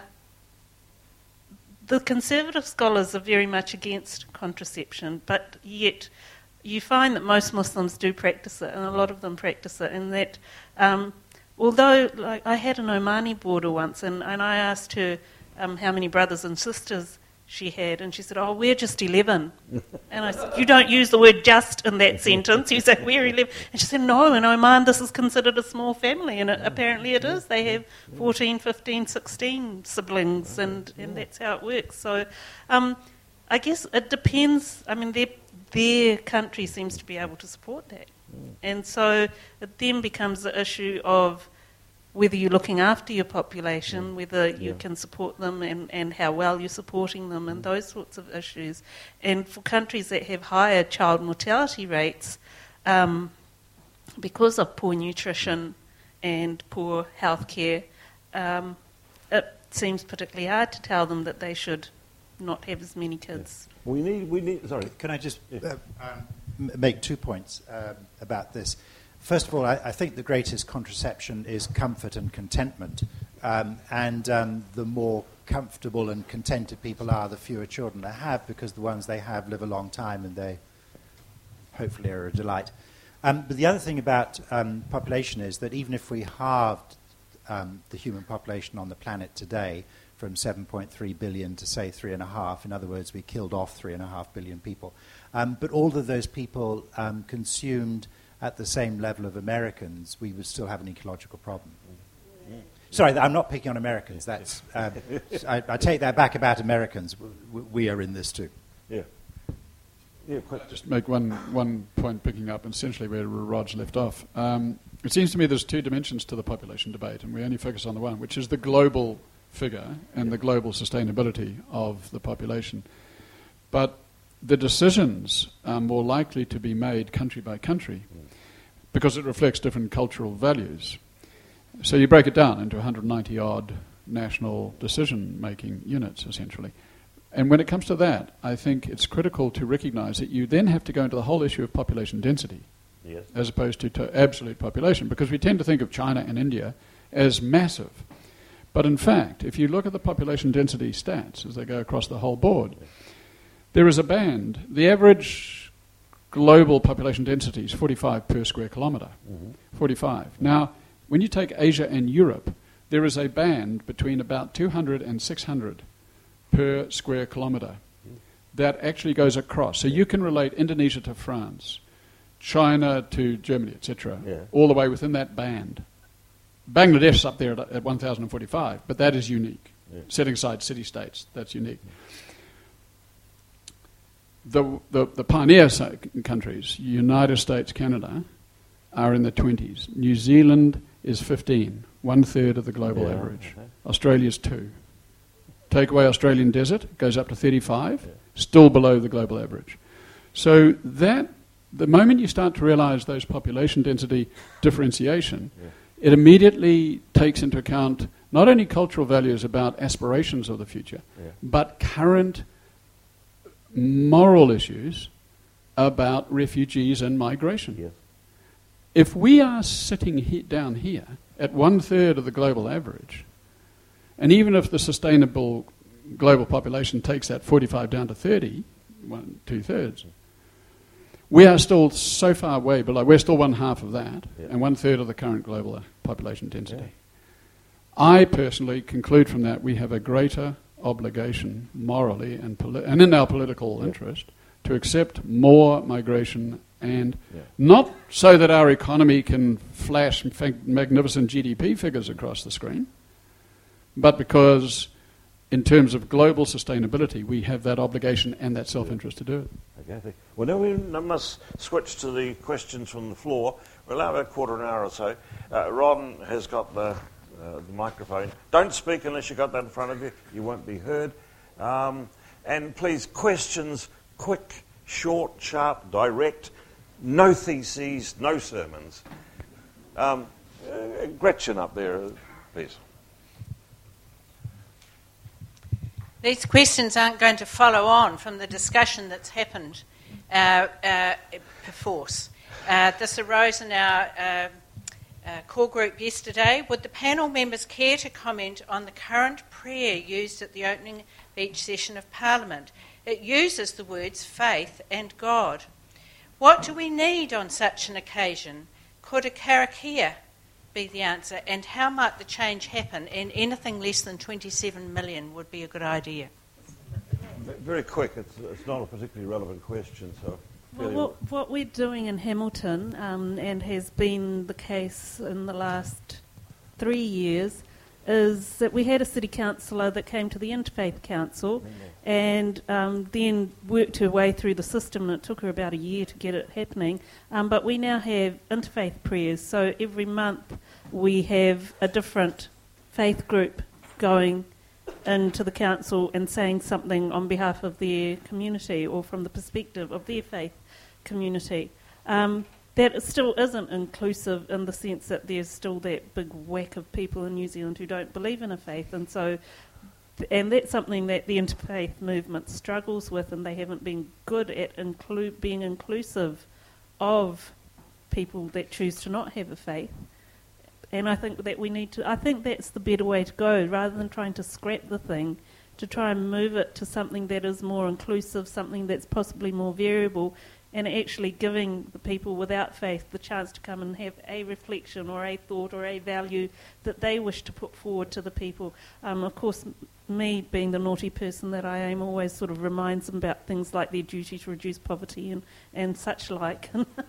the conservative scholars are very much against contraception, but yet you find that most Muslims do practice it, and a lot of them practice it, and that um, although, like, I had an Omani boarder once, and, and I asked her um, how many brothers and sisters she had, and she said, oh, we're just eleven. And I said, you don't use the word just in that sentence, you say, we're eleven. And she said, no, in Oman this is considered a small family, and it, apparently it is. They have fourteen, fifteen, sixteen siblings, and, and that's how it works. So um, I guess it depends. I mean, their, their country seems to be able to support that. And so it then becomes the issue of whether you're looking after your population, whether you yeah. can support them, and, and how well you're supporting them, and those sorts of issues. And for countries that have higher child mortality rates, um, because of poor nutrition and poor health care, um, it seems particularly hard to tell them that they should not have as many kids. Yeah. We need, we need, sorry. Can I just uh, um, make two points um, about this? First of all, I, I think the greatest contraception is comfort and contentment. Um, and um, the more comfortable and contented people are, the fewer children they have, because the ones they have live a long time and they hopefully are a delight. Um, but the other thing about um, population is that even if we halved um, the human population on the planet today from seven point three billion to, say, three and a half, in other words, we killed off three and a half billion people, um, but all of those people um, consumed at the same level of Americans, we would still have an ecological problem. Sorry, I'm not picking on Americans. That's um, I, I take that back about Americans. We, we are in this too. Yeah. Yeah. I'll just make one one point, picking up essentially where Rod's left off. Um, it seems to me there's two dimensions to the population debate, and we only focus on the one, which is the global figure and the global sustainability of the population. But the decisions are more likely to be made country by country because it reflects different cultural values. So you break it down into one hundred ninety odd national decision-making units, essentially. And when it comes to that, I think it's critical to recognize that you then have to go into the whole issue of population density, yes, as opposed to, to absolute population, because we tend to think of China and India as massive. But in fact, if you look at the population density stats as they go across the whole board, there is a band. The average global population density is forty-five per square kilometre. Mm-hmm. forty-five. Now, when you take Asia and Europe, there is a band between about two hundred and six hundred per square kilometre that actually goes across. So you can relate Indonesia to France, China to Germany, et cetera, yeah. all the way within that band. Bangladesh's up there at, at one thousand forty-five, but that is unique. Yeah. Setting aside city-states, that's unique. The, the, the pioneer countries, United States, Canada, are in the twenties. New Zealand is fifteen, one-third of the global yeah, average. Okay. Australia's two. Take away Australian desert, it goes up to thirty-five, yeah. still below the global average. So that, the moment you start to realise those population density differentiation, yeah. it immediately takes into account not only cultural values about aspirations of the future, yeah. but current moral issues about refugees and migration. Yes. If we are sitting he- down here at one-third of the global average, and even if the sustainable global population takes that forty-five down to thirty, one, two-thirds, we are still so far way below. We're still one half of that, yeah. and one-third of the current global population density. Yeah. I personally conclude from that we have a greater obligation morally and, poli- and in our political yeah. interest to accept more migration and yeah. not so that our economy can flash magnificent G D P figures across the screen, but because in terms of global sustainability we have that obligation and that self-interest to do it. Okay. Well, now we must switch to the questions from the floor. We'll allow about a quarter of an hour or so. Uh, Ron has got the Uh, the microphone. Don't speak unless you've got that in front of you. You won't be heard. Um, and please, questions, quick, short, sharp, direct, no theses, no sermons. Um, uh, Gretchen up there, please. These questions aren't going to follow on from the discussion that's happened uh, uh, perforce. Uh, this arose in our uh, Uh, core group yesterday. Would the panel members care to comment on the current prayer used at the opening of each session of Parliament? It uses the words faith and God. What do we need on such an occasion? Could a karakia be the answer? And how might the change happen? And anything less than twenty-seven million would be a good idea. Very quick. It's, it's not a particularly relevant question, so... Well, what, what we're doing in Hamilton, um, and has been the case in the last three years, is that we had a city councillor that came to the Interfaith Council mm-hmm. and um, then worked her way through the system, and it took her about a year to get it happening. Um, but we now have interfaith prayers, so every month we have a different faith group going into the council and saying something on behalf of their community or from the perspective of their faith community. Um, that still isn't inclusive in the sense that there's still that big whack of people in New Zealand who don't believe in a faith, and so and that's something that the interfaith movement struggles with, and they haven't been good at inclu- being inclusive of people that choose to not have a faith. And I think that we need to, I think that's the better way to go, rather than trying to scrap the thing, to try and move it to something that is more inclusive, something that's possibly more variable, and actually giving the people without faith the chance to come and have a reflection or a thought or a value that they wish to put forward to the people. Um, of course, me being the naughty person that I am, always sort of reminds them about things like their duty to reduce poverty and, and such like.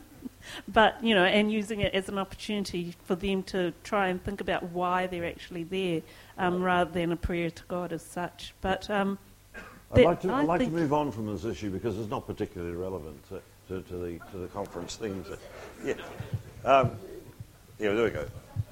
But, you know, and using it as an opportunity for them to try and think about why they're actually there, um, rather than a prayer to God as such. But um, I'd like to, I'd like to move on from this issue because it's not particularly relevant to, to, to the to the conference themes. Yeah, um, yeah, there we go.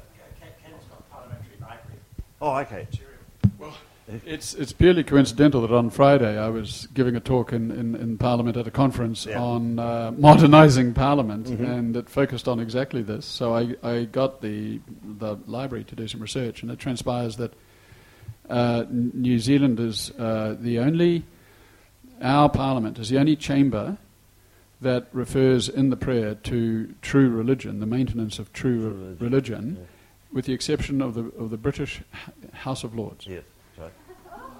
Oh, okay. Well, it's it's purely coincidental that on Friday I was giving a talk in, in, in Parliament at a conference yeah. on uh, modernising Parliament, mm-hmm. and it focused on exactly this. So I, I got the the library to do some research, and it transpires that uh, New Zealand is uh, the only, our Parliament is the only chamber that refers in the prayer to true religion, the maintenance of true, true religion, religion yeah. with the exception of the of the British House of Lords. Yes.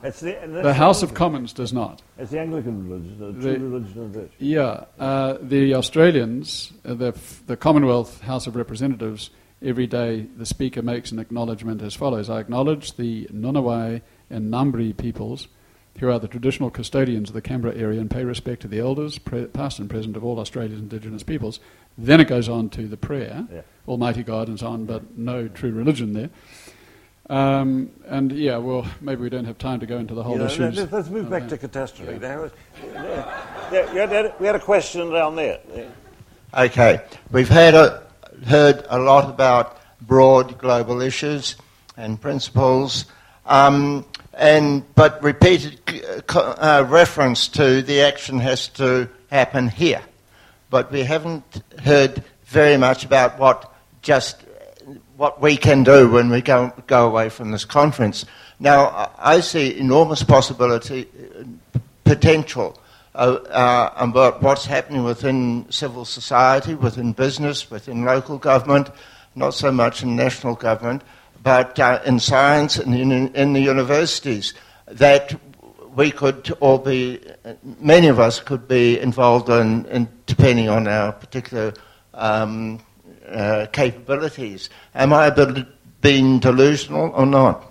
It's the, The House of Commons does not. It's the Anglican religion, the The- true religion of the church. Yeah, uh, the Australians, uh, the, f- the Commonwealth House of Representatives, every day the Speaker makes an acknowledgement as follows. I acknowledge the Ngunnawai and Ngambri peoples, who are the traditional custodians of the Canberra area, and pay respect to the elders, pre- past and present, of all Australia's Indigenous peoples. Then it goes on to the prayer, Yeah. Almighty God and so on, but no true religion there. Um, and yeah, well, maybe we don't have time to go into the whole You know, issues. let's, let's move of back that. to catastrophe. Yeah. There, there, there, you had- we had a question down there. Okay, we've had a, heard a lot about broad global issues and principles, um, and but repeated uh, reference to the action has to happen here. But we haven't heard very much about what just what we can do when we go go away from this conference. Now, I I see enormous possibility, uh, potential. Uh, uh, about what's happening within civil society, within business, within local government, not so much in national government, but uh, in science and in, in the universities, that we could all be, many of us could be involved in, in depending on our particular um, uh, capabilities. Am I a bit being delusional or not?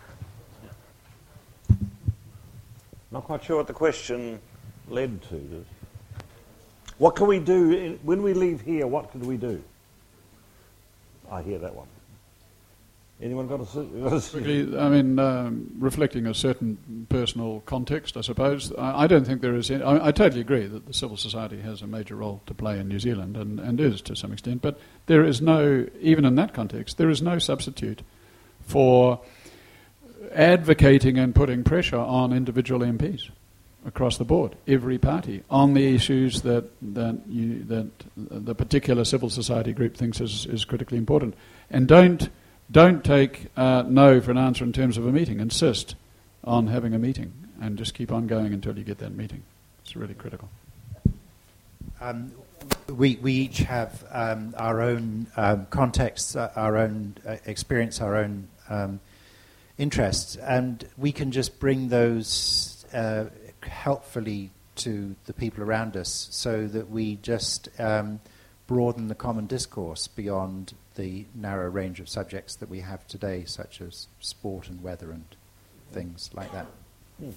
Not quite sure what the question... Led to. What can we do in, when we leave here? What can we do? I hear that one. Anyone got a? Got a Quickly, I mean, um, reflecting a certain personal context, I suppose. I, I don't think there is. Any, I, I totally agree that the civil society has a major role to play in New Zealand, and, and is to some extent. But there is no, even in that context, there is no substitute for advocating and putting pressure on individual M Ps across the board, every party, on the issues that that you that the particular civil society group thinks is, is critically important, and don't don't take uh, no for an answer in terms of a meeting. Insist on having a meeting, and just keep on going until you get that meeting. It's really critical. Um, we we each have um, our own um, contexts, uh, our own uh, experience, our own um, interests, and we can just bring those uh, helpfully to the people around us, so that we just um, broaden the common discourse beyond the narrow range of subjects that we have today, such as sport and weather and things like that. Hmm.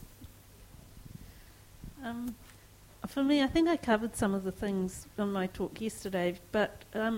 Um, for me, I think I covered some of the things in my talk yesterday, but um,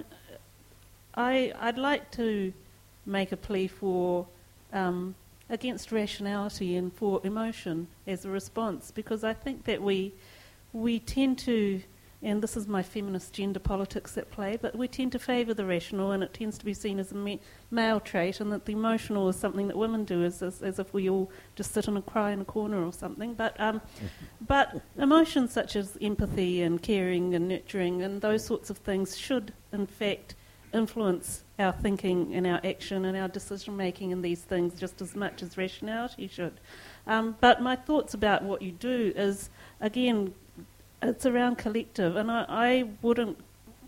I, I'd like to make a plea for um, against rationality and for emotion as a response, because I think that we we tend to, and this is my feminist gender politics at play, but we tend to favour the rational, and it tends to be seen as a me- male trait, and that the emotional is something that women do, as, as, as if we all just sit and cry in a corner or something. But um, but emotions such as empathy and caring and nurturing and those sorts of things should, in fact, influence our thinking and our action and our decision making in these things just as much as rationality should. Um, but my thoughts about what you do is, again, it's around collective, and I, I wouldn't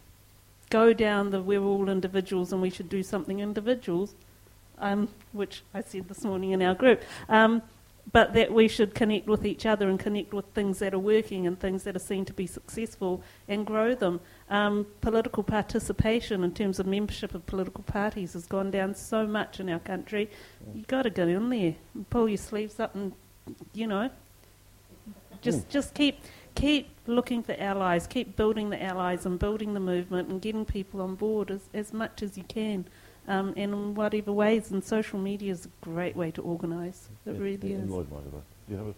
go down the we're all individuals and we should do something individuals, um, which I said this morning in our group, um, but that we should connect with each other and connect with things that are working and things that are seen to be successful and grow them. Um, political participation in terms of membership of political parties has gone down so much in our country. You've got to go in there and pull your sleeves up and, you know, just just keep keep looking for allies, keep building the allies and building the movement and getting people on board as, as much as you can. Um, and in whatever ways, and social media is a great way to organise. It Yeah, really yeah, is. Lloyd might have a- do you have a-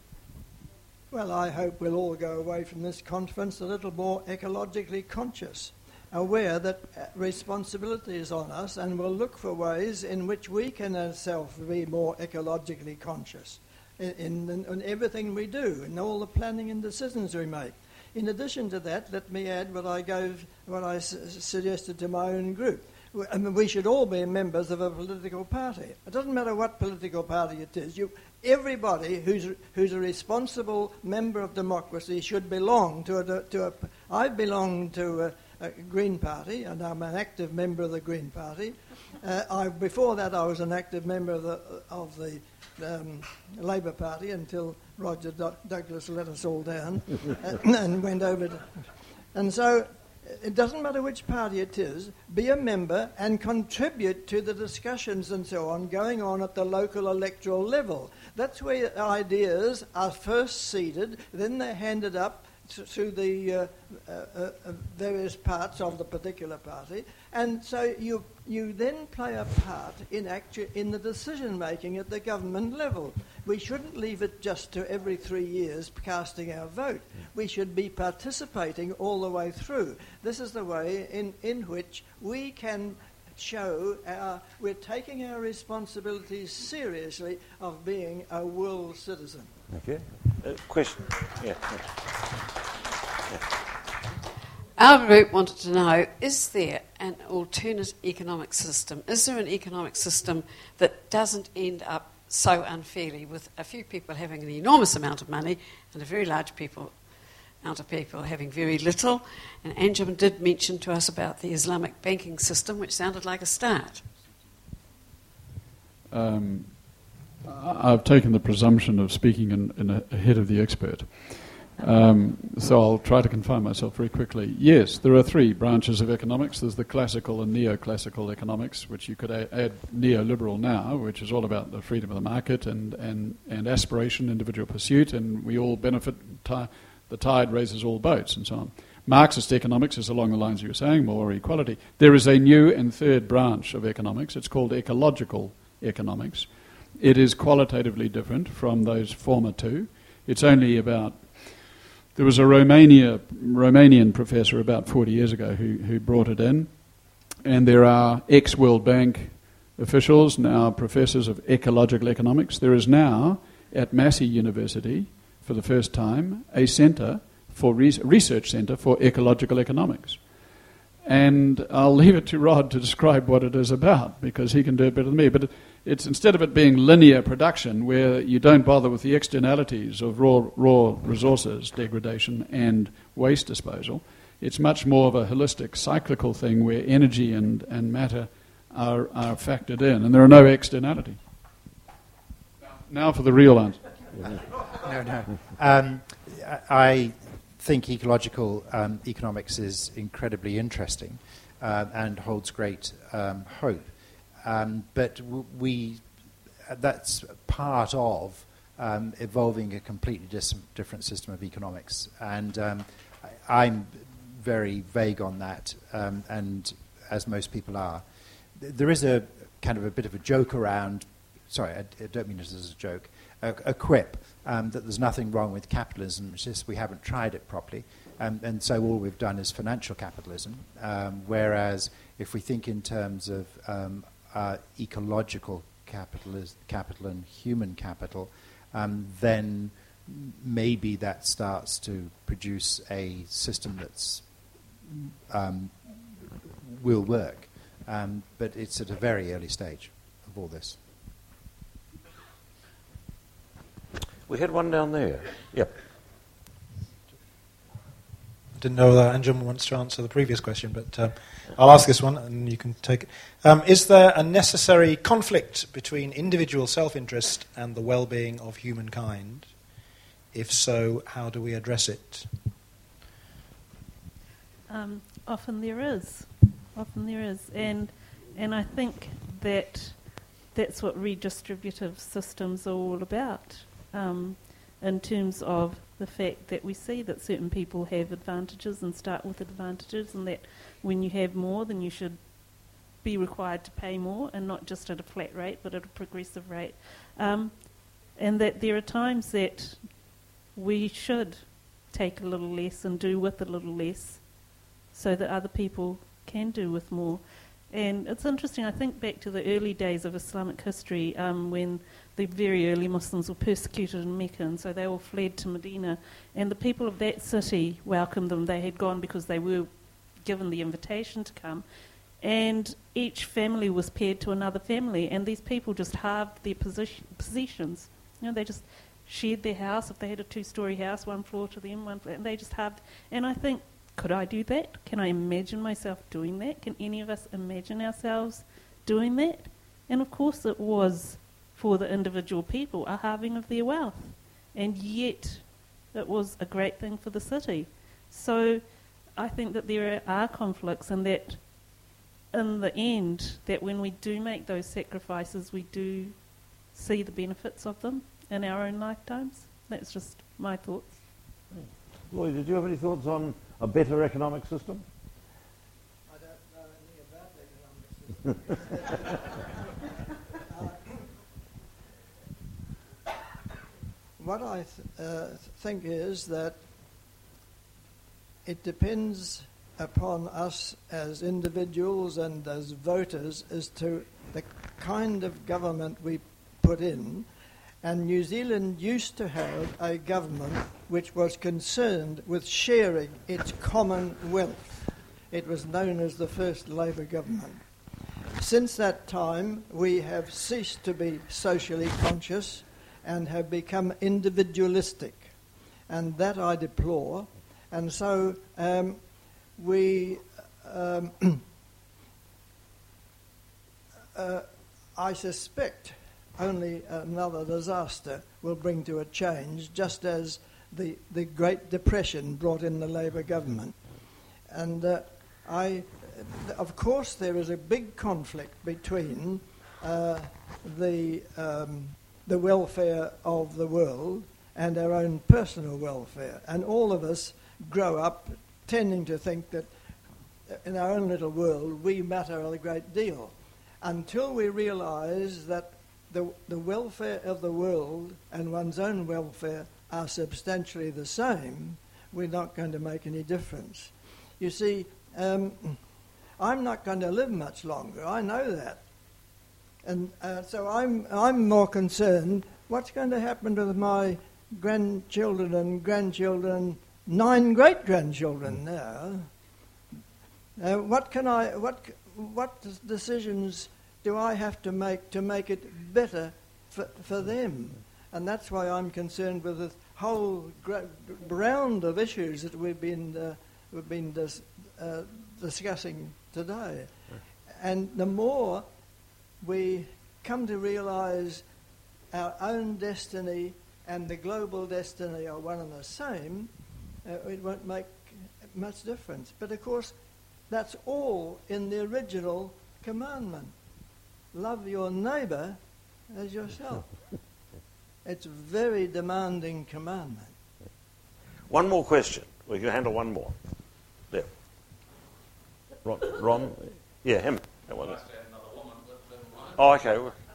Well, I hope we'll all go away from this conference a little more ecologically conscious, aware that uh, responsibility is on us, and we'll look for ways in which we can ourselves be more ecologically conscious in, in, in everything we do, in all the planning and decisions we make. In addition to that, let me add what I gave, what I s- suggested to my own group. I mean, we should all be members of a political party. It doesn't matter what political party it is. You, everybody who's who's a responsible member of democracy should belong to a. To a I belong to a, a Green Party, and I'm an active member of the Green Party. Uh, I, before that, I was an active member of the of the um, Labour Party until Roger Do- Douglas let us all down and, and went over to... And so it doesn't matter which party it is, be a member and contribute to the discussions and so on going on at the local electoral level. That's where ideas are first seeded, then they're handed up through the uh, uh, uh, various parts of the particular party, and so you you then play a part in actu- in the decision making at the government level. We shouldn't leave it just to every three years casting our vote. We should be participating all the way through. This is the way in, in which we can show our we're taking our responsibilities seriously of being a world citizen. Okay. Uh, question? Yeah. Yeah. Our group wanted to know, is there an alternate economic system? Is there an economic system that doesn't end up so unfairly with a few people having an enormous amount of money and a very large people, amount of people having very little? And Anjem did mention to us about the Islamic banking system, which sounded like a start. Um, I've taken the presumption of speaking in, in a, ahead of the expert. Um, so I'll try to confine myself very quickly. Yes, there are three branches of economics. There's the classical and neoclassical economics, which you could a- add neoliberal now, which is all about the freedom of the market and, and, and aspiration, individual pursuit, and we all benefit, ti- the tide raises all boats, and so on. Marxist economics is along the lines you were saying, more equality. There is a new and third branch of economics. It's called ecological economics. It is qualitatively different from those former two. It's only about... There was a Romania, Romanian professor about forty years ago who, who brought it in, and there are ex-World Bank officials, now professors of ecological economics. There is now, at Massey University, for the first time, a centre for re- research centre for ecological economics. And I'll leave it to Rod to describe what it is about, because he can do it better than me. But it, it's instead of it being linear production, where you don't bother with the externalities of raw, raw resources, degradation and waste disposal, it's much more of a holistic, cyclical thing where energy and, and matter are, are factored in, and there are no externalities. Now for the real answer. No, no. Um, I think ecological um, economics is incredibly interesting uh, and holds great um, hope. Um, but w- we, that's part of um, evolving a completely dis- different system of economics. And um, I, I'm very vague on that, um, and as most people are. There is a kind of a bit of a joke around, sorry, I, I don't mean this as a joke, a, a quip um, that there's nothing wrong with capitalism, it's just we haven't tried it properly. Um, and so all we've done is financial capitalism, um, whereas if we think in terms of um, uh, ecological capital, capital and human capital, um, then maybe that starts to produce a system that's um, will work. Um, but it's at a very early stage of all this. We had one down there. Yep. I didn't know that Anjem wants to answer the previous question, but um, I'll ask this one and you can take it. Um, is there a necessary conflict between individual self-interest and the well-being of humankind? If so, how do we address it? Um, often there is. Often there is. And, and I think that that's what redistributive systems are all about, um, in terms of the fact that we see that certain people have advantages and start with advantages, and that when you have more, then you should be required to pay more, and not just at a flat rate, but at a progressive rate. Um, and that there are times that we should take a little less and do with a little less so that other people can do with more. And it's interesting, I think back to the early days of Islamic history, um, when the very early Muslims were persecuted in Mecca, and so they all fled to Medina, and the people of that city welcomed them. They had gone because they were given the invitation to come, and each family was paired to another family, and these people just halved their position, possessions. You know, they just shared their house. If they had a two-storey house, one floor to them, one floor, and they just halved. And I think, could I do that? Can I imagine myself doing that? Can any of us imagine ourselves doing that? And of course it was for the individual people, a halving of their wealth. And yet it was a great thing for the city. So I think that there are conflicts, and that in the end, that when we do make those sacrifices, we do see the benefits of them in our own lifetimes. That's just my thoughts. Lloyd, did you have any thoughts on a better economic system? I don't know anything about economic system. uh, what I th- uh, think is that it depends upon us as individuals and as voters as to the kind of government we put in. And New Zealand used to have a government which was concerned with sharing its common wealth. It was known as the first Labour government. Since that time, we have ceased to be socially conscious and have become individualistic. And that I deplore. And so um, we, um, uh, I suspect, only another disaster will bring to a change, just as the, the Great Depression brought in the Labour government. And uh, I, of course, there is a big conflict between uh, the, um, the welfare of the world and our own personal welfare. And all of us grow up tending to think that in our own little world we matter a great deal, until we realise that The, the welfare of the world and one's own welfare are substantially the same, we're not going to make any difference. You see, um, I'm not going to live much longer, I know that. And uh, so I'm, I'm more concerned, what's going to happen to my grandchildren and grandchildren, nine great-grandchildren now? Uh, what can I, what, what decisions do I have to make to make it better for, for them? And that's why I'm concerned with the whole gra- round of issues that we've been uh, we've been dis- uh, discussing today. And the more we come to realise our own destiny and the global destiny are one and the same, uh, it won't make much difference. But of course, that's all in the original commandment. Love your neighbour as yourself. It's a very demanding commandment. One more question. We can handle one more. There. Ron? Ron? Yeah, him. That one. Oh, okay.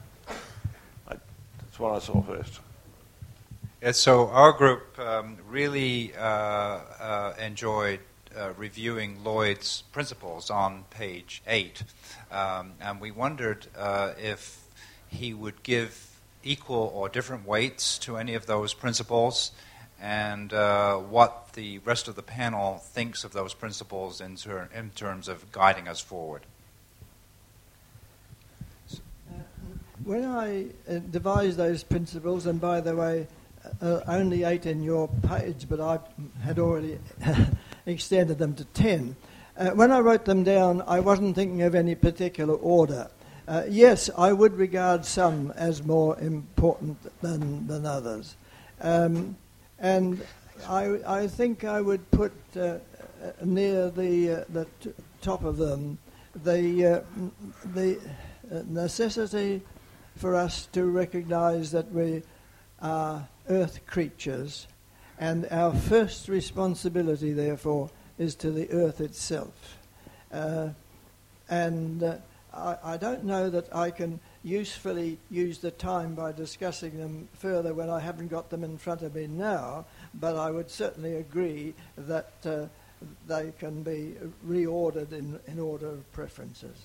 I, that's what I saw first. Yeah, so our group um, really uh, uh, enjoyed Uh, reviewing Lloyd's principles on page eight, um, and we wondered uh, if he would give equal or different weights to any of those principles, and uh, what the rest of the panel thinks of those principles in, ter- in terms of guiding us forward. Uh, when I uh, devised those principles, and by the way, uh, only eight in your page, but I had already extended them to ten. Uh, when I wrote them down, I wasn't thinking of any particular order. Uh, yes, I would regard some as more important than, than others. Um, and I, I think I would put uh, near the, uh, the t- top of them the, uh, the uh, necessity for us to recognise that we are earth creatures, and our first responsibility, therefore, is to the earth itself. Uh, and uh, I, I don't know that I can usefully use the time by discussing them further when I haven't got them in front of me now, but I would certainly agree that uh, they can be reordered in, in order of preferences.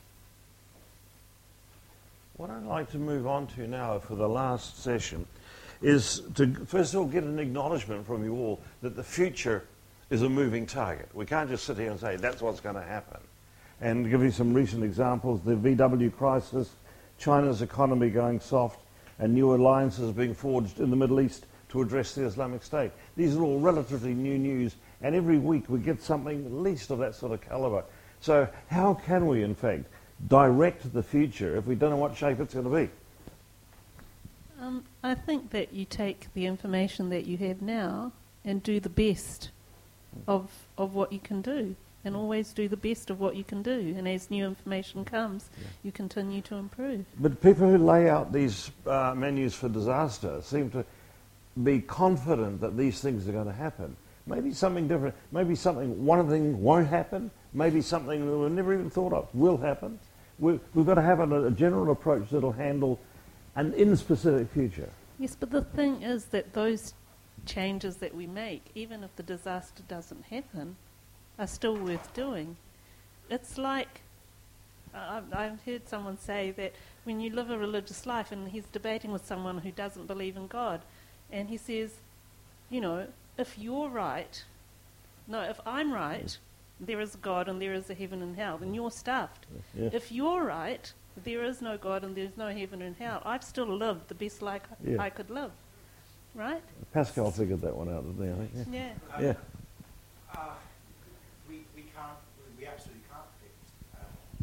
What I'd like to move on to now for the last session is to, first of all, get an acknowledgement from you all that the future is a moving target. We can't just sit here and say that's what's going to happen. And give you some recent examples, the V W crisis, China's economy going soft, and new alliances being forged in the Middle East to address the Islamic State. These are all relatively new news, and every week we get something at least of that sort of calibre. So how can we, in fact, direct the future if we don't know what shape it's going to be? Um, I think that you take the information that you have now and do the best of of what you can do, and always do the best of what you can do. And as new information comes, yeah. you continue to improve. But people who lay out these uh, menus for disaster seem to be confident that these things are going to happen. Maybe something different. Maybe something, one thing won't happen. Maybe something that we've never even thought of will happen. We've, we've got to have a, a general approach that will handle an in-specific future. Yes, but the thing is that those changes that we make, even if the disaster doesn't happen, are still worth doing. It's like, uh, I've heard someone say that when you live a religious life, and he's debating with someone who doesn't believe in God, and he says, you know, if you're right, no, if I'm right, there is a God and there is a heaven and hell, then you're stuffed. Yeah. If you're right, there is no God and there's no heaven and hell, I've still lived the best life yeah. I could live. Right? Pascal figured that one out, didn't he? I think. Yeah. Yeah. Um, yeah. Uh, we, we can't, we absolutely can't predict.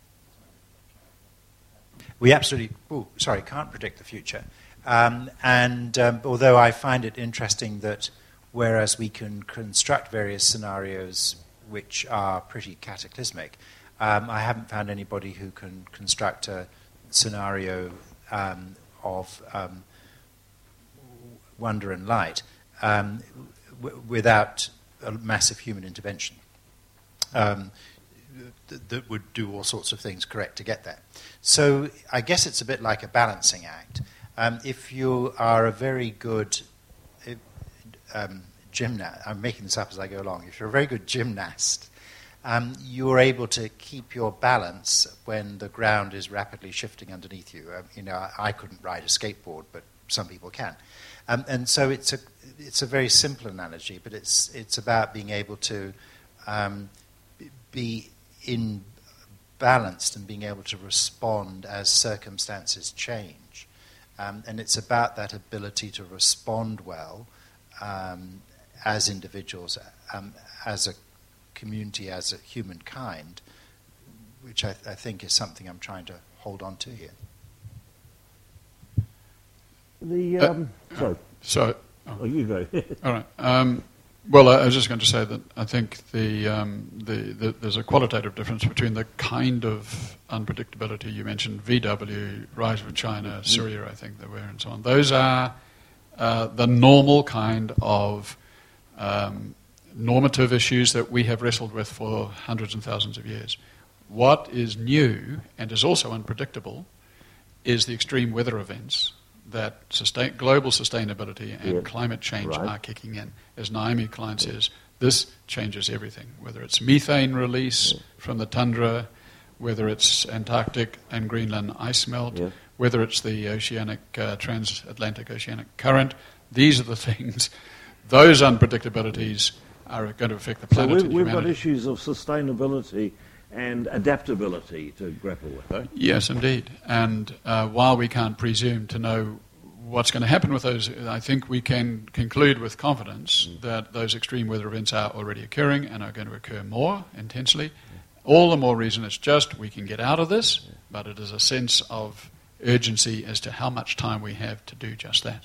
Uh, we absolutely, oh, sorry, can't predict the future. Um, and um, although I find it interesting that whereas we can construct various scenarios which are pretty cataclysmic, um, I haven't found anybody who can construct a scenario um, of um, wonder and light um, w- without a massive human intervention um, th- that would do all sorts of things correct to get there. So I guess it's a bit like a balancing act. Um, if you are a very good um, gymnast, I'm making this up as I go along, if you're a very good gymnast, um, you're able to keep your balance when the ground is rapidly shifting underneath you. Um, you know, I, I couldn't ride a skateboard, but some people can. Um, and so it's a it's a very simple analogy, but it's it's about being able to um, be in balanced and being able to respond as circumstances change. Um, and it's about that ability to respond well um, as individuals, um, as a community, as a humankind, which I, I think is something I'm trying to hold on to here. The um, uh, sorry, so oh. Oh, you go. All right. Um, well, I was just going to say that I think the, um, the, the there's a qualitative difference between the kind of unpredictability you mentioned, V W, rise of China, Syria, I think there were, and so on. Those are uh, the normal kind of um, normative issues that we have wrestled with for hundreds and thousands of years. What is new and is also unpredictable is the extreme weather events that sustain, global sustainability and yeah. climate change right. are kicking in. As Naomi Klein yeah. says, this changes everything, whether it's methane release yeah. from the tundra, whether it's Antarctic and Greenland ice melt, yeah. whether it's the oceanic, uh, transatlantic oceanic current. These are the things, those unpredictabilities are going to affect the planet so we've, and we've humanity. got issues of sustainability and adaptability to grapple with, eh? Yes, indeed. And uh, while we can't presume to know what's going to happen with those, I think we can conclude with confidence mm. that those extreme weather events are already occurring and are going to occur more intensely. All the more reason it's just we can get out of this, but it is a sense of urgency as to how much time we have to do just that.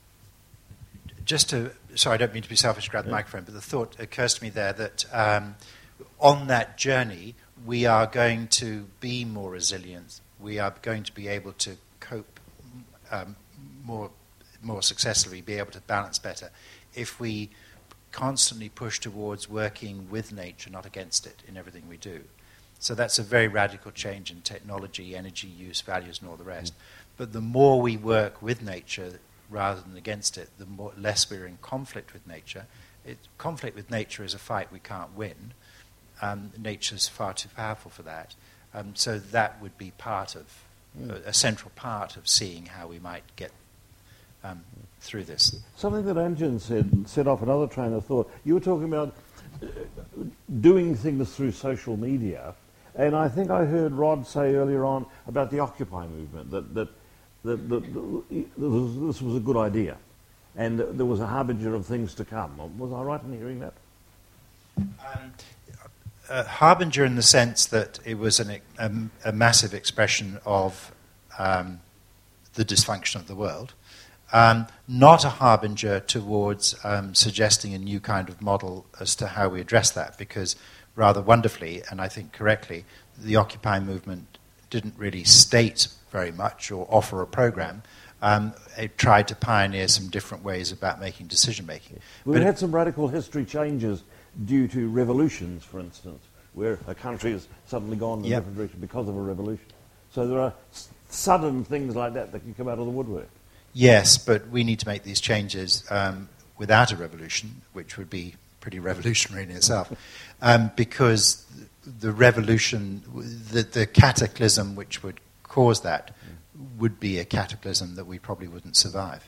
Just to, sorry, I don't mean to be selfish, grab the yeah. microphone, but the thought occurs to me there that um, on that journey, we are going to be more resilient. We are going to be able to cope um, more, more successfully, be able to balance better, if we constantly push towards working with nature, not against it, in everything we do. So that's a very radical change in technology, energy use, values, and all the rest. But the more we work with nature rather than against it, the more less we're in conflict with nature. It, conflict with nature is a fight we can't win. Um, nature's far too powerful for that. Um, so that would be part of, mm. a, a central part of seeing how we might get um, through this. Something that Anjan said, set off another train of thought. You were talking about uh, doing things through social media, and I think I heard Rod say earlier on about the Occupy movement, that, that, that, that, that this was a good idea, and there was a harbinger of things to come. Was I right in hearing that? Um, Uh, harbinger in the sense that it was an, a, a massive expression of um, the dysfunction of the world, um, not a harbinger towards um, suggesting a new kind of model as to how we address that, because rather wonderfully, and I think correctly, the Occupy movement didn't really state very much or offer a program. Um, it tried to pioneer some different ways about making decision-making. We've but had some radical history changes due to revolutions, for instance, where a country has suddenly gone in a yep. different direction because of a revolution. So there are s- sudden things like that that can come out of the woodwork. Yes, but we need to make these changes um, without a revolution, which would be pretty revolutionary in itself, um, because the revolution, the, the cataclysm which would cause that would be a cataclysm that we probably wouldn't survive.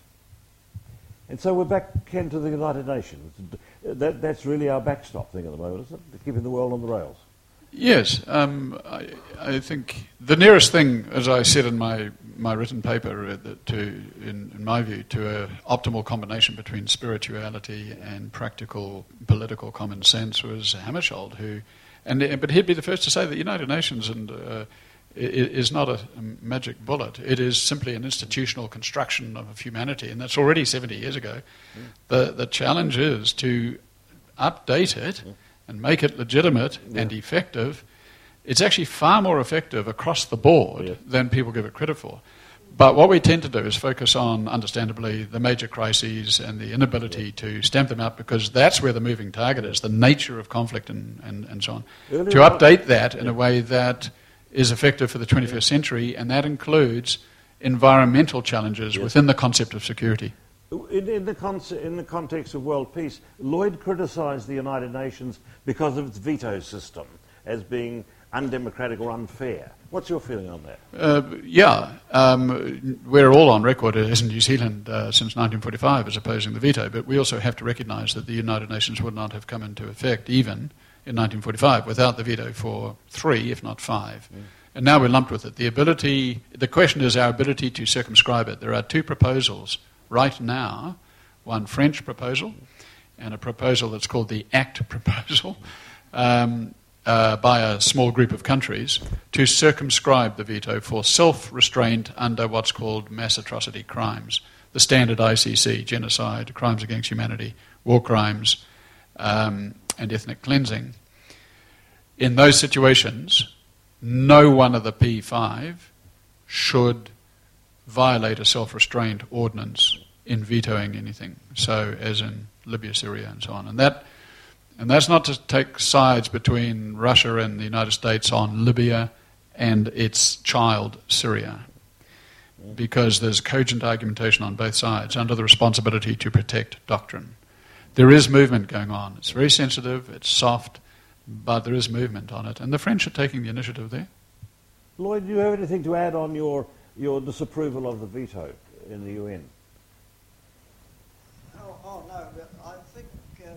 And so we're back, Ken, to the United Nations. That, that's really our backstop thing at the moment, isn't it? Keeping the world on the rails. Yes, um, I, I think the nearest thing, as I said in my, my written paper, uh, that to, in, in my view, to an optimal combination between spirituality and practical political common sense was Hammarskjöld, who, and but he'd be the first to say that the United Nations and uh, is not a magic bullet. It is simply an institutional construction of humanity, and that's already seventy years ago. Mm. The the challenge is to update it mm. and make it legitimate yeah. and effective. It's actually far more effective across the board yeah. than people give it credit for. But what we tend to do is focus on, understandably, the major crises and the inability yeah. to stamp them out, because that's where the moving target is, the nature of conflict and, and, and so on. Earlier to update that in yeah. a way that is effective for the twenty-first century, and that includes environmental challenges yes. within the concept of security. In, in, the con- in the context of world peace, Lloyd criticised the United Nations because of its veto system as being undemocratic or unfair. What's your feeling on that? Uh, yeah, um, we're all on record as in New Zealand uh, since nineteen forty-five as opposing the veto, but we also have to recognise that the United Nations would not have come into effect even in nineteen forty-five without the veto for three, if not five. Mm. And now we're lumped with it. The ability, the question is our ability to circumscribe it. There are two proposals right now, one French proposal and a proposal that's called the ACT proposal um, uh, by a small group of countries to circumscribe the veto for self-restraint under what's called mass atrocity crimes, the standard I C C, genocide, crimes against humanity, war crimes, um, and ethnic cleansing. In those situations, no one of the P five should violate a self-restraint ordinance in vetoing anything, so as in Libya, Syria, and so on. And that, and that's not to take sides between Russia and the United States on Libya and its child, Syria, because there's cogent argumentation on both sides under the responsibility to protect doctrine. There is movement going on. It's very sensitive, it's soft, but there is movement on it. And the French are taking the initiative there. Lloyd, do you have anything to add on your, your disapproval of the veto in the U N? Oh, oh no, but I think um,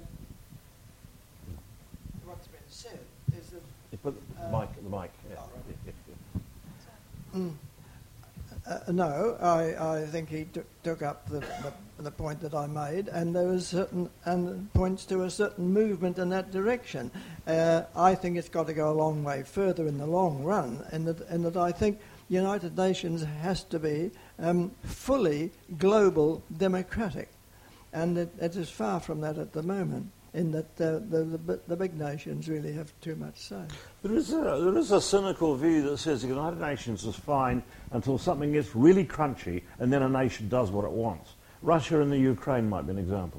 what's been said is that... You put the uh, mic, the mic. Yeah. Oh, right. mm. Uh, no, I, I think he t- took up the, the, the point that I made, and there was certain and points to a certain movement in that direction. Uh, I think it's got to go a long way further in the long run, and that, and that I think the United Nations has to be um, fully global democratic, and it, it is far from that at the moment, in that uh, the, the the big nations really have too much say. There is a there is a cynical view that says the United Nations is fine until something gets really crunchy, and then a nation does what it wants. Russia and the Ukraine might be an example.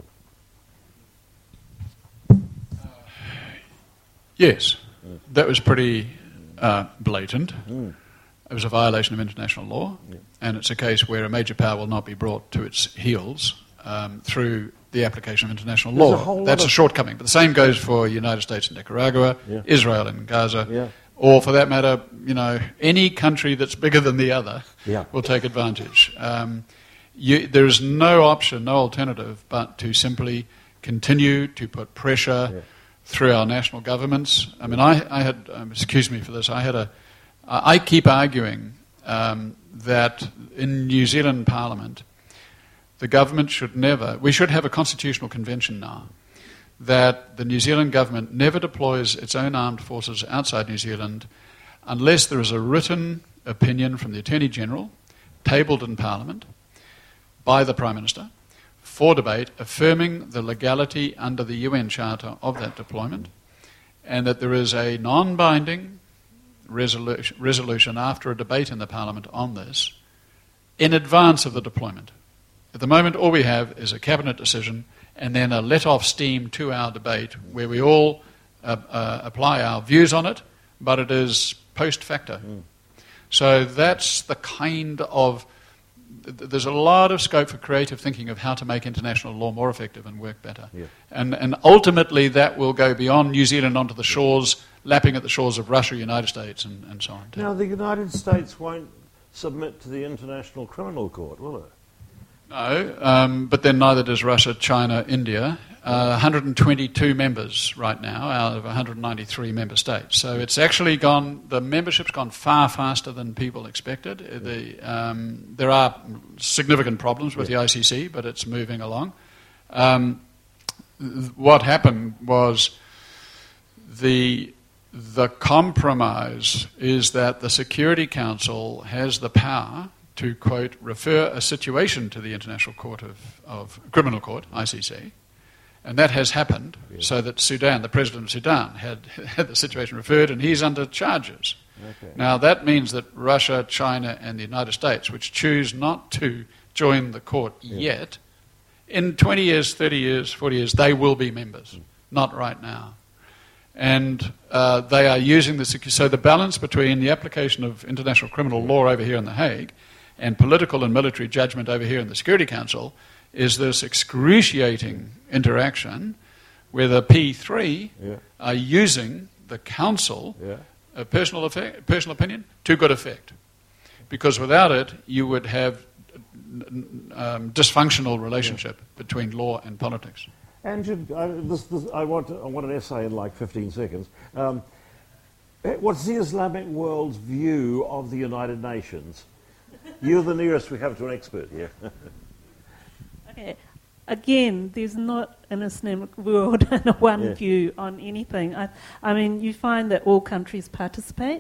Uh, yes, mm. that was pretty uh, blatant. Mm. It was a violation of international law, yeah. and it's a case where a major power will not be brought to its heels um, through the application of international There's law. A That's a shortcoming. But the same goes for the United States and Nicaragua, yeah. Israel and Gaza, yeah. or for that matter, you know, any country that's bigger than the other yeah. will take advantage. Um, you, there is no option, no alternative, but to simply continue to put pressure yeah. through our national governments. I mean, I, I had, um, excuse me for this, I had a, I keep arguing um, that in New Zealand Parliament, the government should never, we should have a constitutional convention now, that the New Zealand government never deploys its own armed forces outside New Zealand unless there is a written opinion from the Attorney General tabled in Parliament by the Prime Minister for debate, affirming the legality under the U N Charter of that deployment, and that there is a non-binding resolution, resolution after a debate in the Parliament on this in advance of the deployment. At the moment, all we have is a cabinet decision and then a let-off steam two-hour debate where we all uh, uh, apply our views on it, but it is post facto. Mm. So that's the kind of... There's a lot of scope for creative thinking of how to make international law more effective and work better. Yeah. And, and ultimately that will go beyond New Zealand onto the shores, lapping at the shores of Russia, United States, and, and so on. Too. Now, the United States won't submit to the International Criminal Court, will it? No, um, but then neither does Russia, China, India. Uh, one hundred twenty-two members right now out of one hundred ninety-three member states. So it's actually gone, the membership's gone far faster than people expected. Yeah. The, um, there are significant problems with yeah. the I C C, but it's moving along. Um, th- what happened was the, the compromise is that the Security Council has the power to, quote, refer a situation to the International Court of, of Criminal Court, I C C. And that has happened, yeah. so that Sudan, the president of Sudan, had, had the situation referred, and he's under charges. Okay. Now, that means that Russia, China, and the United States, which choose not to join the court yeah. yet, in twenty years, thirty years, forty years, they will be members. Mm. Not right now. And uh, they are using the... So the balance between the application of international criminal law over here in The Hague and political and military judgment over here in the Security Council is this excruciating interaction where the P three yeah. are using the council, yeah. a personal, effect, personal opinion, to good effect. Because without it, you would have um, dysfunctional relationship yeah. between law and politics. Andrew, I, this, this, I, want, I want an essay in like fifteen seconds. Um, what's the Islamic world's view of the United Nations? You're the nearest we have to an expert here. Okay. Again, there's not an Islamic world and a one yeah. view on anything. I, I mean, you find that all countries participate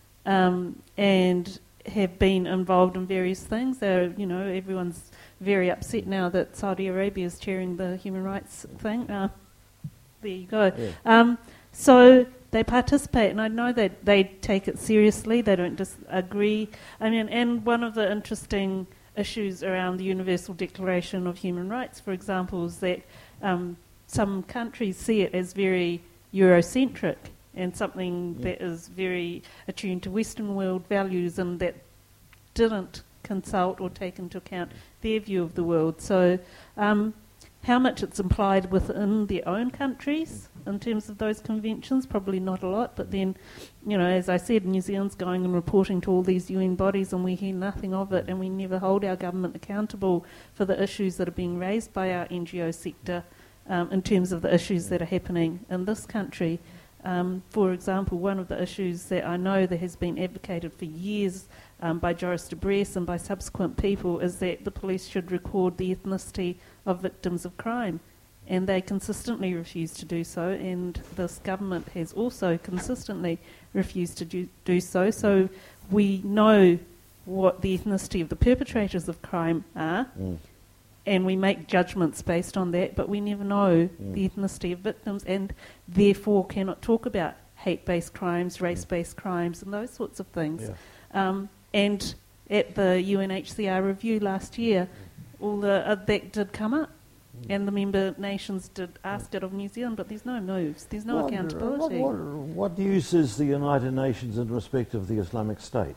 um, and have been involved in various things. They're, you know, everyone's very upset now that Saudi Arabia is chairing the human rights thing. Uh, there you go. Yeah. Um, so they participate, and I know that they take it seriously. They don't disagree. I mean, and one of the interesting issues around the Universal Declaration of Human Rights, for example, is that um, some countries see it as very Eurocentric and something yeah. that is very attuned to Western world values, and that didn't consult or take into account their view of the world. So um, how much it's implied within their own countries in terms of those conventions, probably not a lot, but then, you know, as I said, New Zealand's going and reporting to all these U N bodies and we hear nothing of it, and we never hold our government accountable for the issues that are being raised by our N G O sector um, in terms of the issues that are happening in this country. Um, for example, one of the issues that I know that has been advocated for years um, by Joris de Bres and by subsequent people is that the police should record the ethnicity of victims of crime. And they consistently refuse to do so, and this government has also consistently refused to do, do so. So we know what the ethnicity of the perpetrators of crime are, mm. and we make judgments based on that, but we never know mm. the ethnicity of victims, and therefore cannot talk about hate-based crimes, race-based crimes, and those sorts of things. Yeah. Um, and at the U N H C R review last year, all the, uh, that did come up. And the member nations did ask it of New Zealand, but there's no moves, there's no what, accountability. What, what, what use is the United Nations in respect of the Islamic State?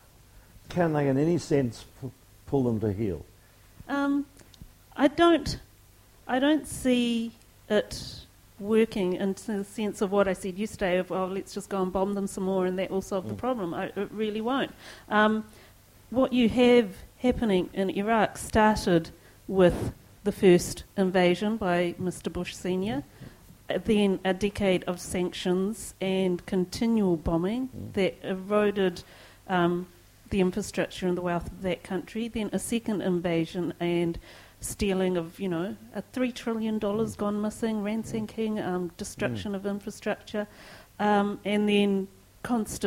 Can they in any sense p- pull them to heel? Um, I don't, I don't see it working in the sense of what I said yesterday of, oh, let's just go and bomb them some more and that will solve mm. the problem. I, it really won't. Um, what you have happening in Iraq started with the first invasion by Mister Bush Senior, then a decade of sanctions and continual bombing mm. that eroded um, the infrastructure and the wealth of that country, then a second invasion and stealing of, you know, a three trillion dollars gone missing, ransacking, um, destruction mm. of infrastructure, um, and then constant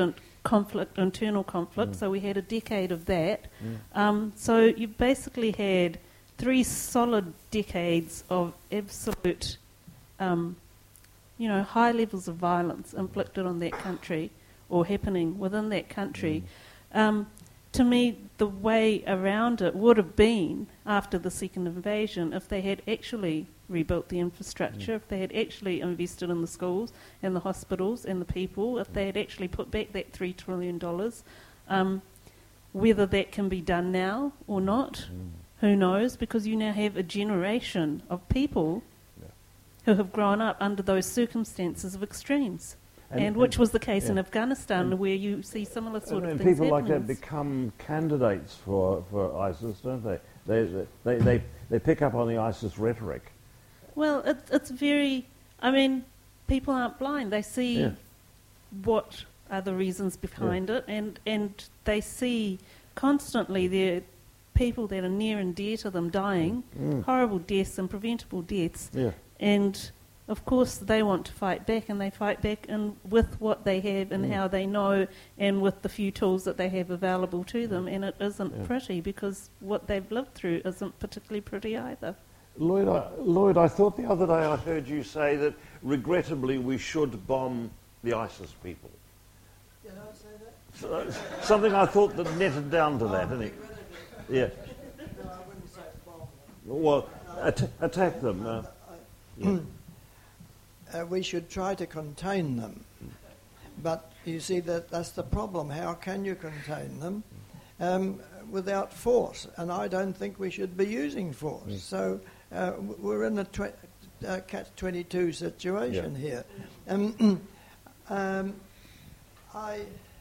conflict, internal conflict, Mm. so we had a decade of that. Mm. Um, so you basically had three solid decades of absolute, um, you know, high levels of violence inflicted on that country or happening within that country. Mm. Um, to me, the way around it would have been, after the second invasion, if they had actually rebuilt the infrastructure, Mm. if they had actually invested in the schools and the hospitals and the people, if they had actually put back that three trillion dollars. Um, whether that can be done now or not, Mm. who knows, because you now have a generation of people Yeah. who have grown up under those circumstances of extremes. And, And- which and- was the case in yeah. Afghanistan, And- where you see similar sort And, of and things people like that happening. become candidates for, for ISIS, don't they? They, they, they, they, they pick up on the ISIS rhetoric. Well, it, it's very, I mean, people aren't blind. They see Yeah. what are the reasons behind it, and, and they see constantly their people that are near and dear to them dying, Mm. horrible deaths and preventable deaths. Yeah. And of course they want to fight back, and they fight back in, with what they have and Mm. how they know, and with the few tools that they have available to them. And it isn't Yeah. pretty, because what they've lived through isn't particularly pretty either. Lloyd, I, Lloyd, I thought the other day I heard you say that regrettably we should bomb the ISIS people. Did I say that? So, uh, something I thought that netted down to that, isn't it? Yeah. No, I wouldn't say bomb. Well, at- attack them. Uh, yeah. Uh, we should try to contain them. But you see, that that's the problem. How can you contain them um, without force? And I don't think we should be using force. Mm. So uh, w- we're in a tw- uh, catch twenty-two situation Yeah. here. Um, um, I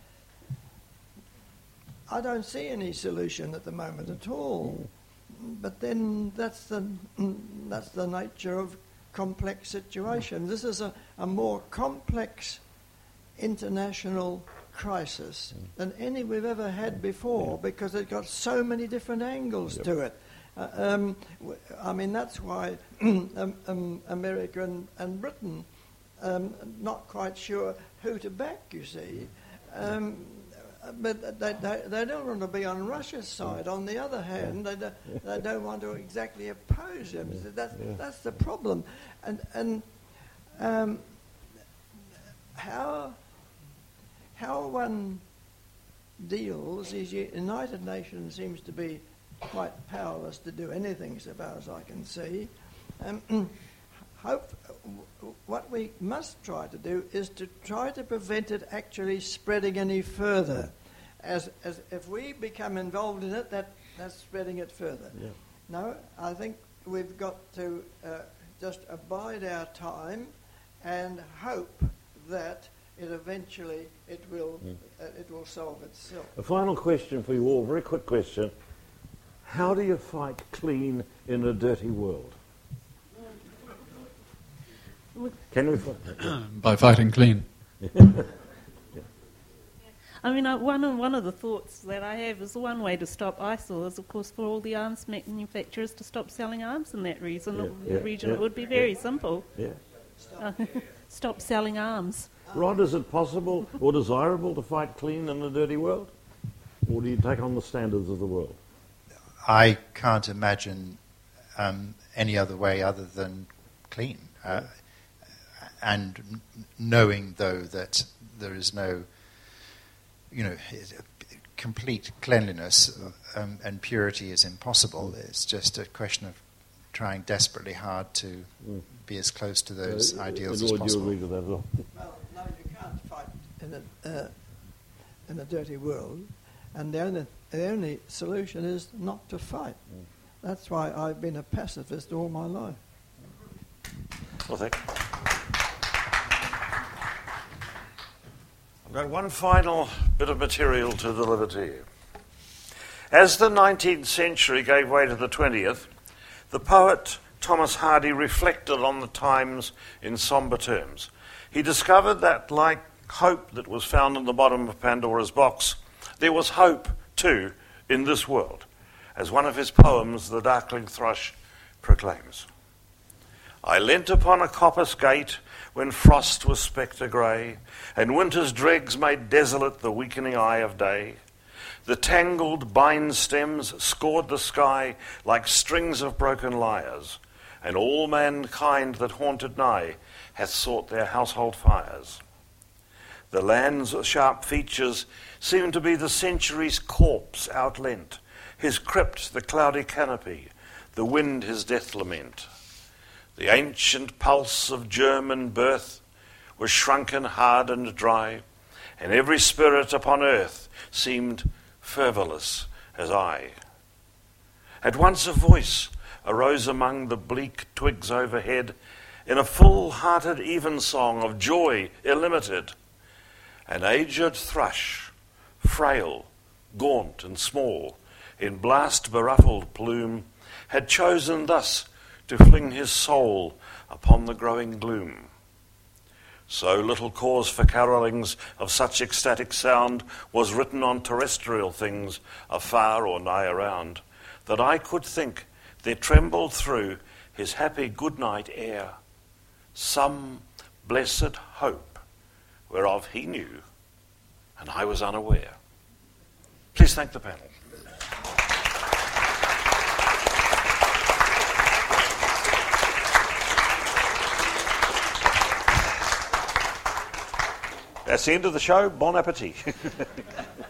I don't see any solution at the moment at all. But then that's the that's the nature of complex situations. This is a, a more complex international crisis than any we've ever had before, because it's got so many different angles Yep. to it. Uh, um, w- I mean, that's why um, um, America and, and Britain um, not quite sure who to back, you see. Um, but they, they, they don't want to be on Russia's side. On the other hand, they, don't, they don't want to exactly oppose them. So that's, Yeah. that's the problem. And, and um, how, how one deals is the United Nations seems to be quite powerless to do anything, so far as I can see. Um, hope, what we must try to do is to try to prevent it actually spreading any further. As, as if we become involved in it, that, that's spreading it further. Yeah. No, I think we've got to uh, just abide our time and hope that it eventually it will Mm. uh, it will solve itself. A final question for you all, very quick question. How do you fight clean in a dirty world? Can we fight? By fighting clean. I mean, I, one, of, one of the thoughts that I have is one way to stop ISIL is, of course, for all the arms manufacturers to stop selling arms in that reason. Yeah, yeah, region. yeah, It would be very yeah. simple. Yeah. Uh, stop selling arms. Rod, is it possible or desirable to fight clean in a dirty world? Or do you take on the standards of the world? I can't imagine um, any other way other than clean. Uh, and n- knowing, though, that there is no, you know, complete cleanliness um, and purity is impossible. It's just a question of trying desperately hard to Mm. be as close to those Uh, ideals Lord, as possible. you agree with that as well? Well, no, you can't fight in a uh, in a dirty world, and the only the only solution is not to fight. Mm. That's why I've been a pacifist all my life. Well, thank you. I've got one final bit of material to deliver to you. As the nineteenth century gave way to the twentieth, the poet Thomas Hardy reflected on the times in sombre terms. He discovered that, like hope that was found in the bottom of Pandora's box, there was hope, too, in this world, as one of his poems, The Darkling Thrush, proclaims. I leant upon a coppice gate when frost was spectre grey, and winter's dregs made desolate the weakening eye of day. The tangled bind stems scored the sky like strings of broken lyres, and all mankind that haunted nigh hath sought their household fires. The land's sharp features seem to be the century's corpse outlent, his crypt the cloudy canopy, the wind his death lament. The ancient pulse of German birth was shrunken hard and dry, and every spirit upon earth seemed fervorless as I. At once a voice arose among the bleak twigs overhead in a full-hearted evensong of joy illimited. An aged thrush, frail, gaunt and small, in blast-beruffled plume, had chosen thus to fling his soul upon the growing gloom. So little cause for carolings of such ecstatic sound was written on terrestrial things afar or nigh around, that I could think there trembled through his happy good-night air some blessed hope whereof he knew and I was unaware. Please thank the panel. That's the end of the show. Bon appetit.